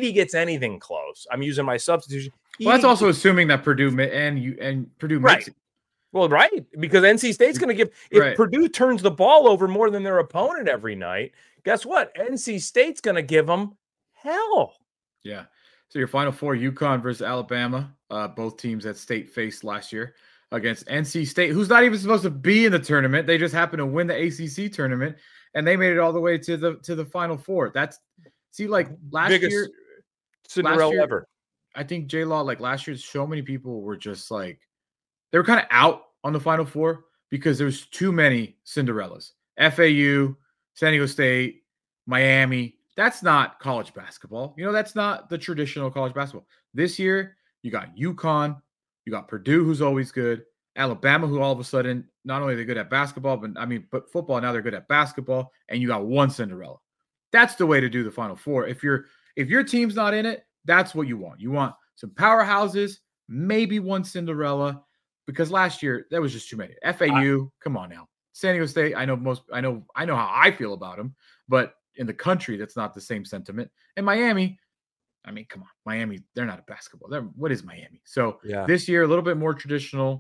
B: I'm using my substitution.
A: Well, that's also assuming that Purdue makes it.
B: Well, right, because NC State's going to give – if Purdue turns the ball over more than their opponent every night, guess what? NC State's going to give them hell.
A: Yeah. So your Final Four, UConn versus Alabama, both teams that State faced last year against NC State, who's not even supposed to be in the tournament. They just happened to win the ACC tournament, and they made it all the way to the Final Four. That's – like last year –
B: Cinderella ever.
A: I think J-Law, like last year, so many people were just like – they were kind of out on the Final Four because there was too many Cinderellas. FAU, San Diego State, Miami. That's not college basketball. That's not the traditional college basketball. This year, you got UConn, you got Purdue, who's always good, Alabama, who all of a sudden, not only are they good at basketball, but football, now they're good at basketball, and you got one Cinderella. That's the way to do the Final Four. If your team's not in it, that's what you want. You want some powerhouses, maybe one Cinderella, because last year there was just too many. FAU, come on now. San Diego State, I know how I feel about them, but in the country, that's not the same sentiment. And Miami, I mean, come on, Miami, they're not a basketball. What is Miami? So This year, a little bit more traditional.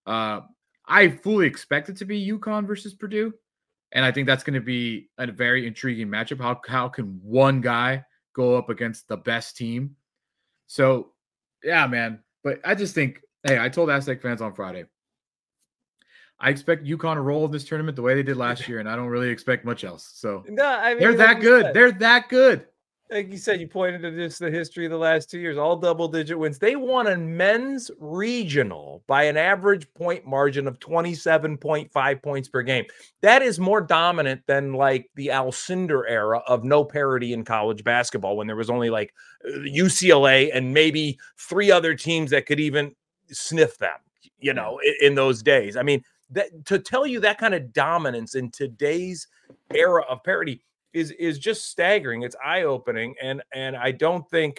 A: I fully expect it to be UConn versus Purdue, and I think that's going to be a very intriguing matchup. How can one guy go up against the best team? So, yeah, man. But I just think, hey, I told Aztec fans on Friday, I expect UConn to roll in this tournament the way they did last year, and I don't really expect much else. So they're that good. They're that good.
B: Like you said, you pointed to just the history of the last 2 years, all double-digit wins. They won a men's regional by an average point margin of 27.5 points per game. That is more dominant than like the Alcindor era of no parity in college basketball, when there was only like UCLA and maybe 3 other teams that could even sniff them, in those days. I mean, to tell you that kind of dominance in today's era of parity is just staggering. It's eye-opening, and I don't think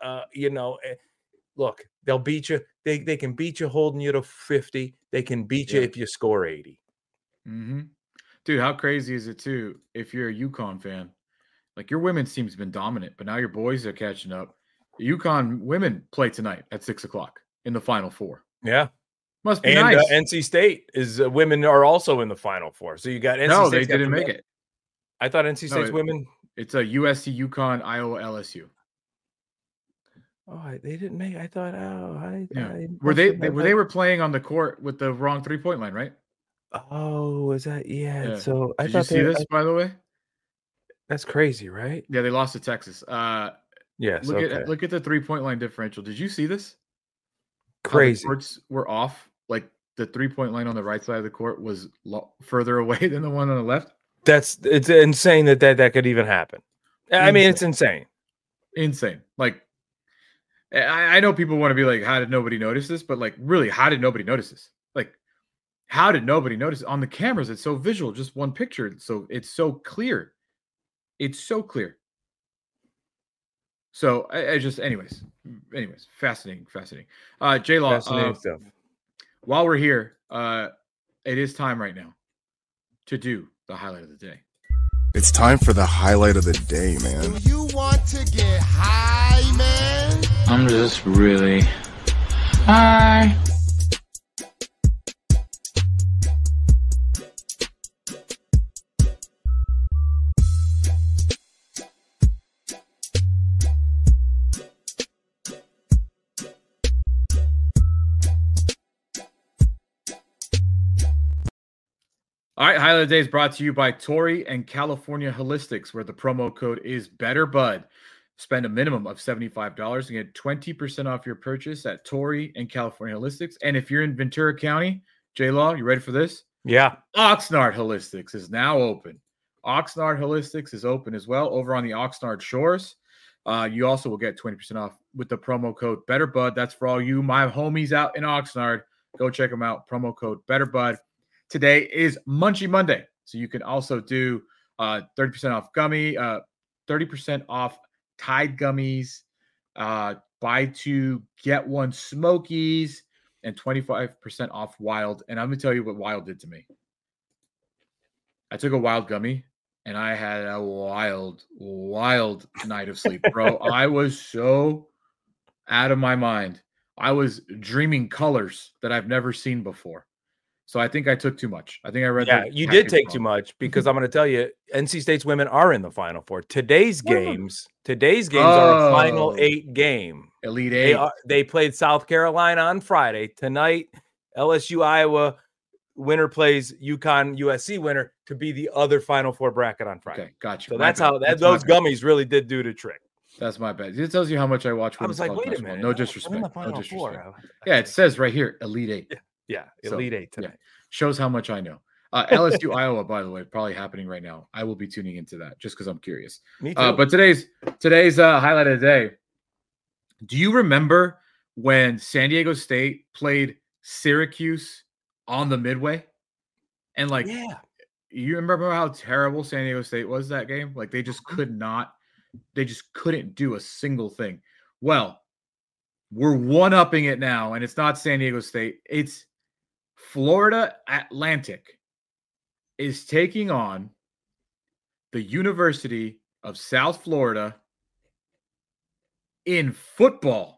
B: look, they'll beat you. They can beat you holding you to 50. They can beat you if you score 80.
A: Mm-hmm. Dude, how crazy is it too if you're a UConn fan? Like, your women's team's been dominant, but now your boys are catching up. The UConn women play tonight at 6:00 in the Final Four.
B: Yeah.
A: Must be nice.
B: NC State is women are also in the Final Four. So you got NC State.
A: No, they didn't make it.
B: I thought NC State's women.
A: It's a USC, UConn, Iowa, LSU.
B: Oh, they didn't make. I thought.
A: They were playing on the court with the wrong 3-point line, right?
B: Oh, is that? Yeah. So
A: Did you see this, by the way?
B: That's crazy, right?
A: Yeah, they lost to Texas.
B: Yes.
A: Look at the 3-point line differential. Did you see this?
B: Crazy.
A: The courts were off. Like, the 3-point line on the right side of the court was further away than the one on the left.
B: It's insane that could even happen. I mean, it's insane.
A: Insane. Like, I know people want to be like, how did nobody notice this? But like, really, how did nobody notice this? Like, how did nobody notice? On the cameras, it's so visual, just one picture. So it's so clear. It's so clear. So anyways, fascinating. J-Law,
B: fascinating stuff.
A: While we're here, it is time right now to do the highlight of the day.
F: It's time for the highlight of the day, man.
E: Do you want to get high, man?
G: I'm just really high.
A: All right, Highlight of the Day is brought to you by Torrey and California Holistics, where the promo code is BetterBud. Spend a minimum of $75 and get 20% off your purchase at Torrey and California Holistics. And if you're in Ventura County, J-Law, you ready for this?
B: Yeah.
A: Oxnard Holistics is now open. Oxnard Holistics is open as well over on the Oxnard shores. You also will get 20% off with the promo code BetterBud. That's for all you, my homies out in Oxnard. Go check them out. Promo code BetterBud. Today is Munchie Monday, so you can also do 30% off gummy, 30% off Tide gummies, buy two, get one Smokies, and 25% off Wild. And I'm going to tell you what Wild did to me. I took a Wild gummy, and I had a wild night of sleep, bro. I was so out of my mind. I was dreaming colors that I've never seen before. So I think I took too much. I think I read.
B: Yeah, you did take too much, because I'm going to tell you, NC State's women are in the Final Four. Today's games are a Final 8 game.
A: Elite 8.
B: They played South Carolina on Friday. Tonight, LSU Iowa winner plays UConn USC winner to be the other Final Four bracket on Friday.
A: Okay, gotcha.
B: So that's how those gummies really did do the trick.
A: That's my bad. It tells you how much I watch.
B: I was like, wait a minute.
A: No disrespect.
B: No disrespect.
A: Yeah, it says right here, Elite 8.
B: Yeah, Elite 8 tonight.
A: Yeah. Shows how much I know. LSU Iowa, by the way, probably happening right now. I will be tuning into that just because I'm curious.
B: Me too.
A: But today's highlight of the day. Do you remember when San Diego State played Syracuse on the Midway? And you remember how terrible San Diego State was that game? Like they just couldn't do a single thing. Well, we're one-upping it now, and it's not San Diego State. It's Florida Atlantic is taking on the University of South Florida in football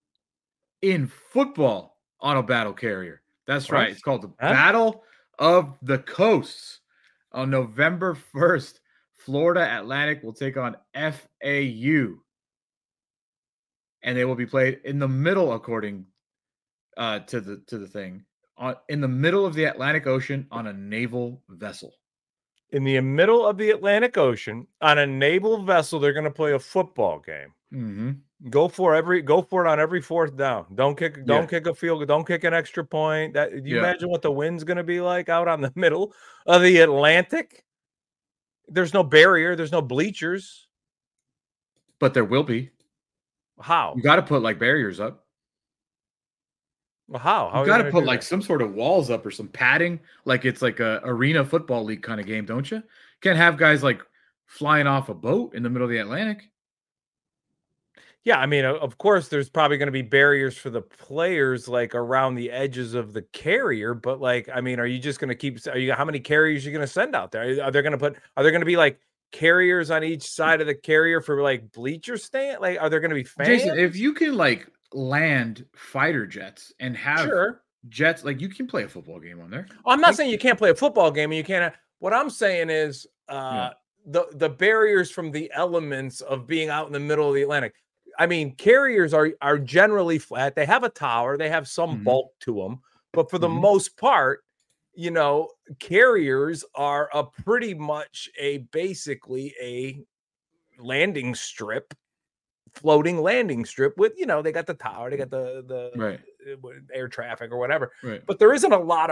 A: on a battle carrier. That's right. It's called the Battle of the Coasts. On November 1st, Florida Atlantic will take on FAU. And they will be played in the middle, according to the thing, in the middle of the Atlantic Ocean on a naval vessel.
B: In the middle of the Atlantic Ocean on a naval vessel, they're going to play a football game.
A: Mm-hmm.
B: Go for it on every fourth down. Don't kick a field goal. Don't kick an extra point. Do you imagine what the wind's going to be like out on the middle of the Atlantic? There's no barrier. There's no bleachers.
A: But there will be.
B: How?
A: You got to put like barriers up.
B: Well, how?
A: You got to put like some sort of walls up or some padding, like it's like a arena football league kind of game, don't you? Can't have guys like flying off a boat in the middle of the Atlantic.
B: Yeah, I mean, of course, there's probably going to be barriers for the players like around the edges of the carrier, but like, I mean, are you just going to keep? How many carriers are you going to send out there? Are there going to be like carriers on each side of the carrier for like bleacher stand? Like, are there going to be fans?
A: Jason, if you can like land fighter jets and have jets, like you can play a football game on there.
B: I'm not saying you can't play a football game, and you can't. What I'm saying is the barriers from the elements of being out in the middle of the Atlantic. I mean, carriers are generally flat. They have a tower. They have some bulk to them, but for the most part, you know, carriers are pretty much basically a landing strip, floating landing strip with, you know, they got the tower, they got the air traffic or whatever.
A: Right.
B: But there isn't a lot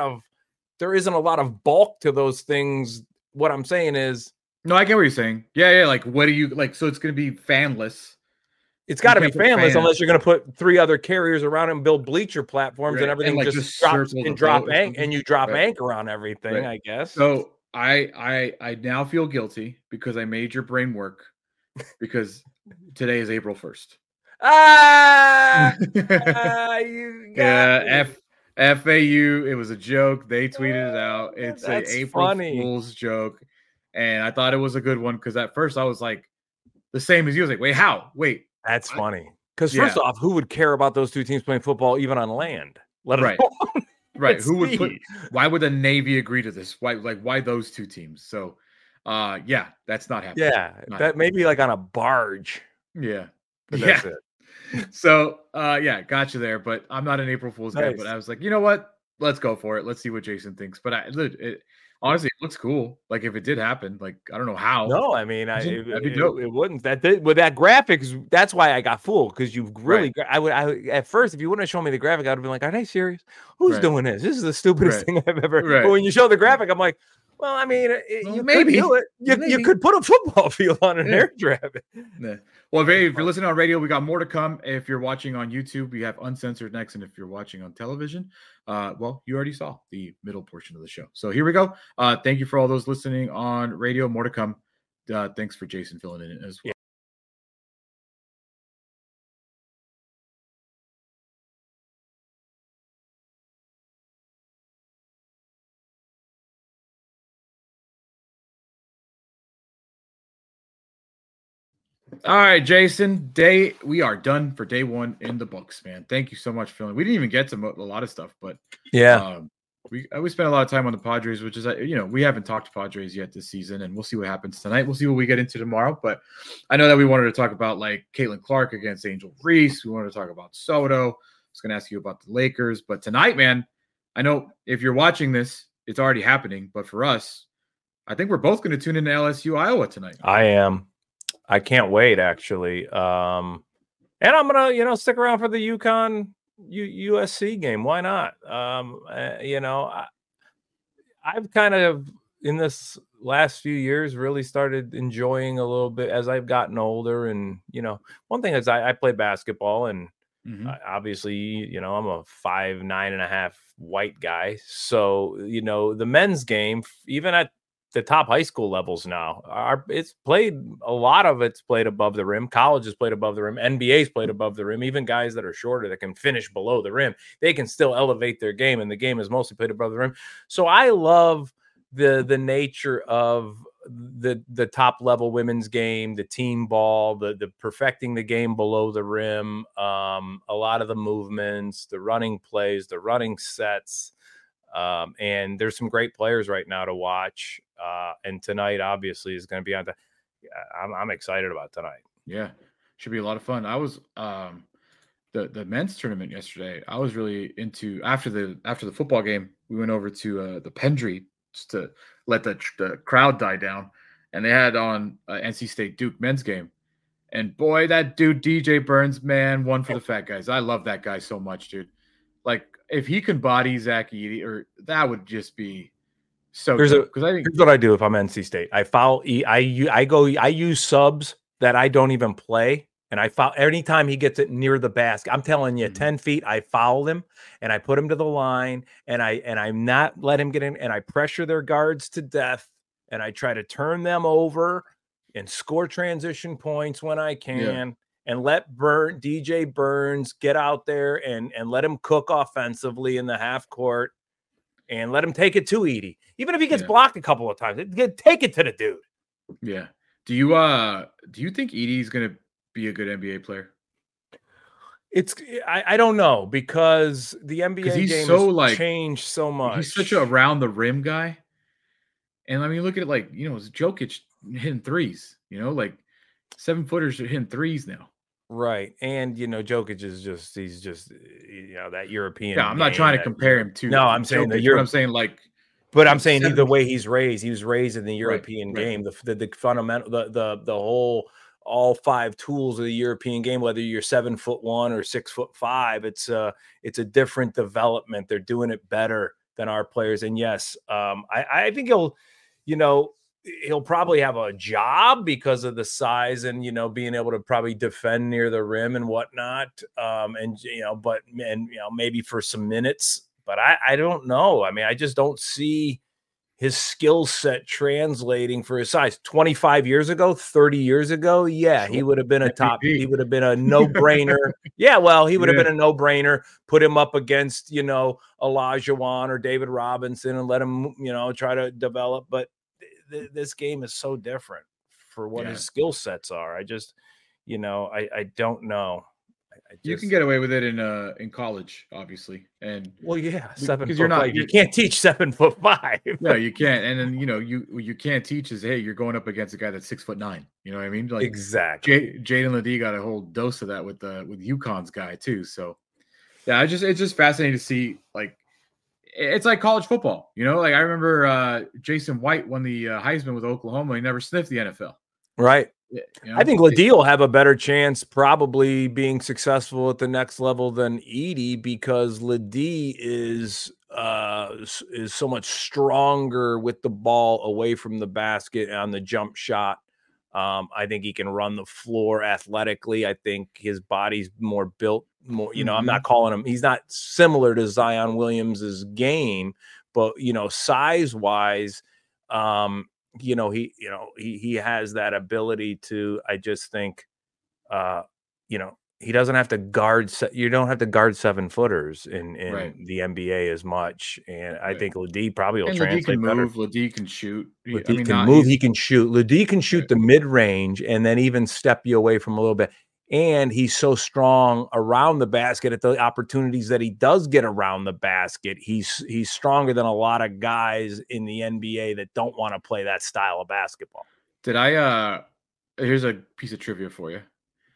B: of bulk to those things. What I'm saying is,
A: no, I get what you're saying. Yeah. Like, what do you like? So it's going to be fanless.
B: It's got to be fanless unless you're going to put 3 other carriers around and build bleacher platforms and everything and just drops and drop anchor on everything, I guess.
A: So I now feel guilty because I made your brain work because today is April 1st. FAU. It was a joke. They tweeted it out. It's an April Fool's joke. And I thought it was a good one because at first I was like, the same as you. I was like, wait, how? Wait.
B: That's funny. Because first off, who would care about those two teams playing football even on land?
A: Right. Right. Who would why would the Navy agree to this? Why those two teams? So yeah, that's not happening.
B: Yeah. That maybe like on a barge.
A: Yeah.
B: But that's it.
A: So yeah, got you there. But I'm not an April Fool's guy, but I was like, you know what? Let's go for it. Let's see what Jason thinks. But honestly, it looks cool. Like if it did happen, like I don't know how.
B: No, I mean,
A: it
B: wouldn't. With that graphics, that's why I got fooled because you've really. I at first, if you wouldn't have shown me the graphic, I'd have been like, "Are they serious? Who's doing this? This is the stupidest thing I've ever." But when you show the graphic, I'm like, "Well, I mean, you maybe could do it. You could put a football field on an air traffic."
A: Yeah. Well, if you're listening on radio, we got more to come. If you're watching on YouTube, we have Uncensored next, and if you're watching on television, well, you already saw the middle portion of the show. So here we go. Thank you for all those listening on radio. More to come. Thanks for Jason filling in as well. All right, Jason. We are done for day one in the books, man. Thank you so much for filling. We didn't even get to a lot of stuff, but
B: yeah,
A: we spent a lot of time on the Padres, which is we haven't talked to Padres yet this season, and we'll see what happens tonight. We'll see what we get into tomorrow. But I know that we wanted to talk about like Caitlin Clark against Angel Reese. We wanted to talk about Soto. I was going to ask you about the Lakers, but tonight, man, I know if you're watching this, it's already happening. But for us, I think we're both going to tune into LSU Iowa tonight.
B: I am. I can't wait, actually. And I'm gonna, stick around for the UConn USC game. Why not? I've kind of in this last few years really started enjoying a little bit as I've gotten older. And one thing is I play basketball, and obviously, I'm a 5'9.5" white guy. So the men's game, even at the top high school levels now, it's played above the rim. College has played above the rim. NBA's played above the rim. Even guys that are shorter that can finish below the rim, they can still elevate their game, and the game is mostly played above the rim. So I love the nature of the top level women's game, the team ball, the perfecting the game below the rim, a lot of the movements, the running plays, the running sets. And there's some great players right now to watch. And tonight, obviously, is going to be on I'm excited about tonight.
A: Yeah, should be a lot of fun. I was the men's tournament yesterday. I was really into after the football game. We went over to the Pendry just to let the crowd die down, and they had on NC State Duke men's game. And boy, that dude DJ Burns, man, won for the fat guys. I love that guy so much, dude. Like, if he can body Zach Edey, or that would just be so
B: here's what I do if I'm NC State. I foul I use subs that I don't even play, and I foul anytime he gets it near the basket. I'm telling you, 10 feet, I foul him, and I put him to the line, and I'm not let him get in, and I pressure their guards to death, and I try to turn them over and score transition points when I can. Yeah. And let DJ Burns get out there and let him cook offensively in the half court, and let him take it to Edey. Even if he gets blocked a couple of times, take it to the dude.
A: Yeah. Do you think Edey's going to be a good NBA player?
B: I don't know, because the NBA game has changed so much.
A: He's such a around the rim guy. And I mean, look at it like, Jokic hitting threes, like 7-footers are hitting threes now.
B: Right. And Jokic is he's just that European.
A: Yeah, I'm not trying to compare him to.
B: No, I'm saying
A: that I'm saying like,
B: but I'm saying the way he's raised, he was raised in the European game, the fundamental, the whole, all 5 tools of the European game, whether you're 7'1" or 6'5", it's a different development. They're doing it better than our players. And yes, I think he'll probably have a job because of the size and, being able to probably defend near the rim and whatnot. Maybe for some minutes, but I don't know. I mean, I just don't see his skill set translating for his size. 25 years ago, 30 years ago. Yeah, he would have been he would have been a no-brainer. Yeah, well, he would have been a no-brainer. Put him up against, Olajuwon or David Robinson and let him, try to develop. But this game is so different for what his skill sets are. I just, I don't know.
A: You can get away with it in college, obviously, and
B: 7'5". You can't teach 7'5".
A: No, you can't. And then you can't teach is, hey, you're going up against a guy that's 6'9". You know what I mean? Like
B: exactly.
A: Jaden Ledee got a whole dose of that with UConn's guy too. So yeah, it's just fascinating to see. Like it's like college football. Like I remember Jason White won the Heisman with Oklahoma. He never sniffed the NFL.
B: Right. I think Ledee will have a better chance probably being successful at the next level than Edey, because Ledee is so much stronger with the ball away from the basket on the jump shot. I think he can run the floor athletically. I think his body's more built, more, I'm not calling him, he's not similar to Zion Williams's game, but size wise, he has that ability to, I just think, he doesn't have to guard. You don't have to guard 7-footers in the NBA as much. And I think Ledee probably will translate
A: Ledee can
B: better.
A: move. Ledee can shoot.
B: Ledee can move. He can shoot. Ledee can shoot the mid range and then even step you away from a little bit. And he's so strong around the basket at the opportunities that he does get around the basket. He's stronger than a lot of guys in the NBA that don't want to play that style of basketball.
A: Here's a piece of trivia for you.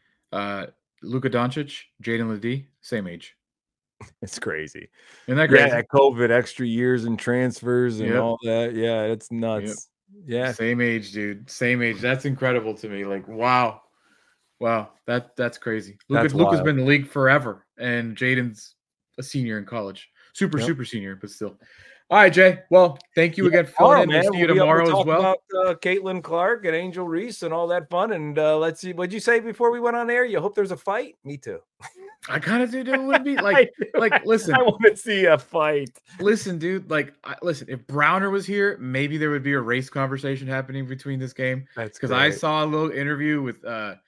A: Luka Doncic, Jaden Ledee, same age.
B: It's crazy.
A: Isn't that crazy?
B: Yeah, COVID, extra years and transfers and all that. Yeah, it's nuts. Yep. Yeah.
A: Same age, dude. Same age. That's incredible to me. Like, wow. Wow, that's crazy. Luka's been in the league forever, and Jaden's a senior in college. Super senior, but still. All right, Jay. Well, thank you again for calling in. We'll see you tomorrow as well.
B: About Caitlin Clark and Angel Reese and all that fun. And let's see. What'd you say before we went on air? You hope there's a fight? Me too.
A: I kind of do. It would be like, listen.
B: I want to see a fight.
A: Listen, dude. Listen. If Browner was here, maybe there would be a race conversation happening between this game.
B: That's
A: because I saw a little interview with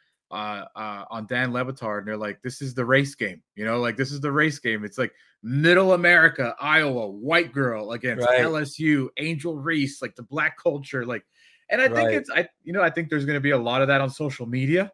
A: on Dan Le Batard, and they're like, this is the race game, this is the race game. It's like middle America, Iowa, white girl against LSU, Angel Reese, like the black culture, and I think I think there's going to be a lot of that on social media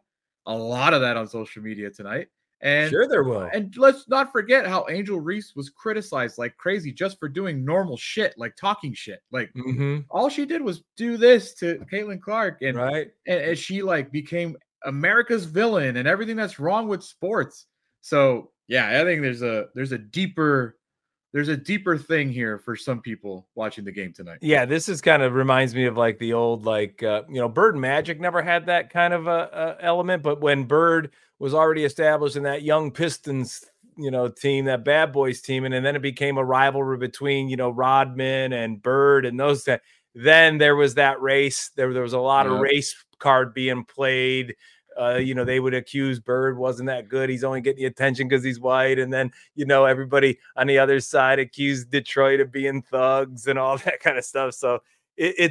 A: tonight. And
B: sure there will.
A: And let's not forget how Angel Reese was criticized like crazy just for doing normal shit, like talking shit. Like all she did was do this to Caitlin Clark, and she became America's villain and everything that's wrong with sports. So yeah, I think there's a deeper thing here for some people watching the game tonight.
B: Yeah, this is kind of reminds me of like the old Bird and Magic never had that kind of a element, but when Bird was already established in that young Pistons team, that Bad Boys team, and then it became a rivalry between Rodman and Bird and those that. Then there was that race. There was a lot of race card being played. They would accuse Bird wasn't that good. He's only getting the attention because he's white. And then, everybody on the other side accused Detroit of being thugs and all that kind of stuff. So it's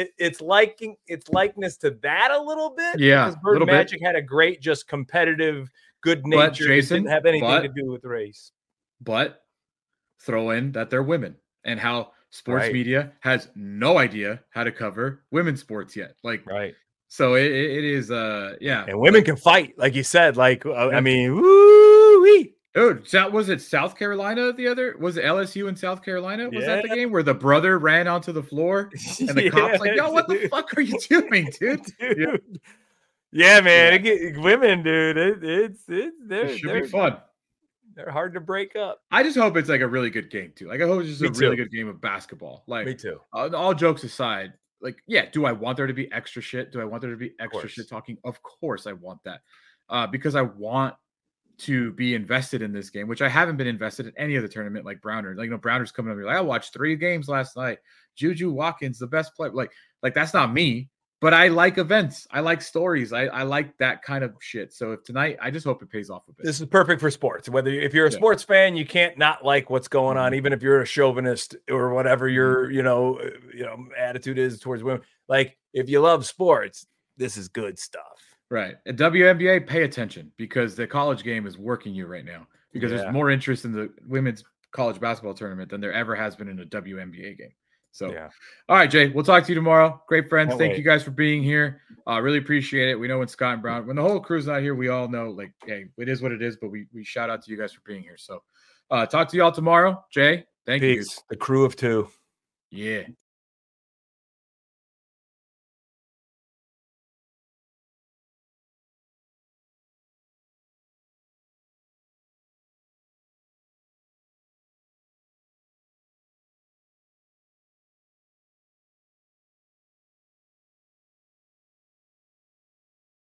B: likeness to that a little bit.
A: Yeah.
B: Because Bird and Magic had a great, just competitive, good nature. Didn't have anything to do with race.
A: But throw in that they're women and how sports media has no idea how to cover women's sports yet. So it is,
B: And women can fight, like you said. I mean, woo-wee.
A: Dude, was it South Carolina was it LSU in South Carolina? Was that the game where the brother ran onto the floor and the cops yo, what the fuck are you doing, dude?
B: Yeah, man. Women, dude.
A: It should be fun.
B: They're hard to break up.
A: I just hope it's a really good game too. I hope it's just really good game of basketball.
B: Me too.
A: All jokes aside, do I want there to be extra shit? Do I want there to be extra shit talking? Of course I want that. Because I want to be invested in this game, which I haven't been invested in any other tournament like Browner. Browner's coming up here. I watched 3 games last night. Juju Watkins, the best player. That's not me. But I like events. I like stories. I like that kind of shit. So if tonight, I just hope it pays off a bit.
B: This is perfect for sports. If you're a sports fan, you can't not like what's going on, even if you're a chauvinist or whatever your attitude is towards women. If you love sports, this is good stuff.
A: Right. At WNBA, pay attention because the college game is working you right now because there's more interest in the women's college basketball tournament than there ever has been in a WNBA game. So,
B: Yeah.
A: All right, Jay, we'll talk to you tomorrow. Great friends.
B: Can't
A: Thank
B: wait.
A: you guys for being here. Really appreciate it. We know when Scott and Brown, when the whole crew's not here, we all know, like, hey, it is what it is, but we shout out to you guys for being here. So talk to you all tomorrow. Jay, thank you.
B: Peace. The crew of two.
A: Yeah.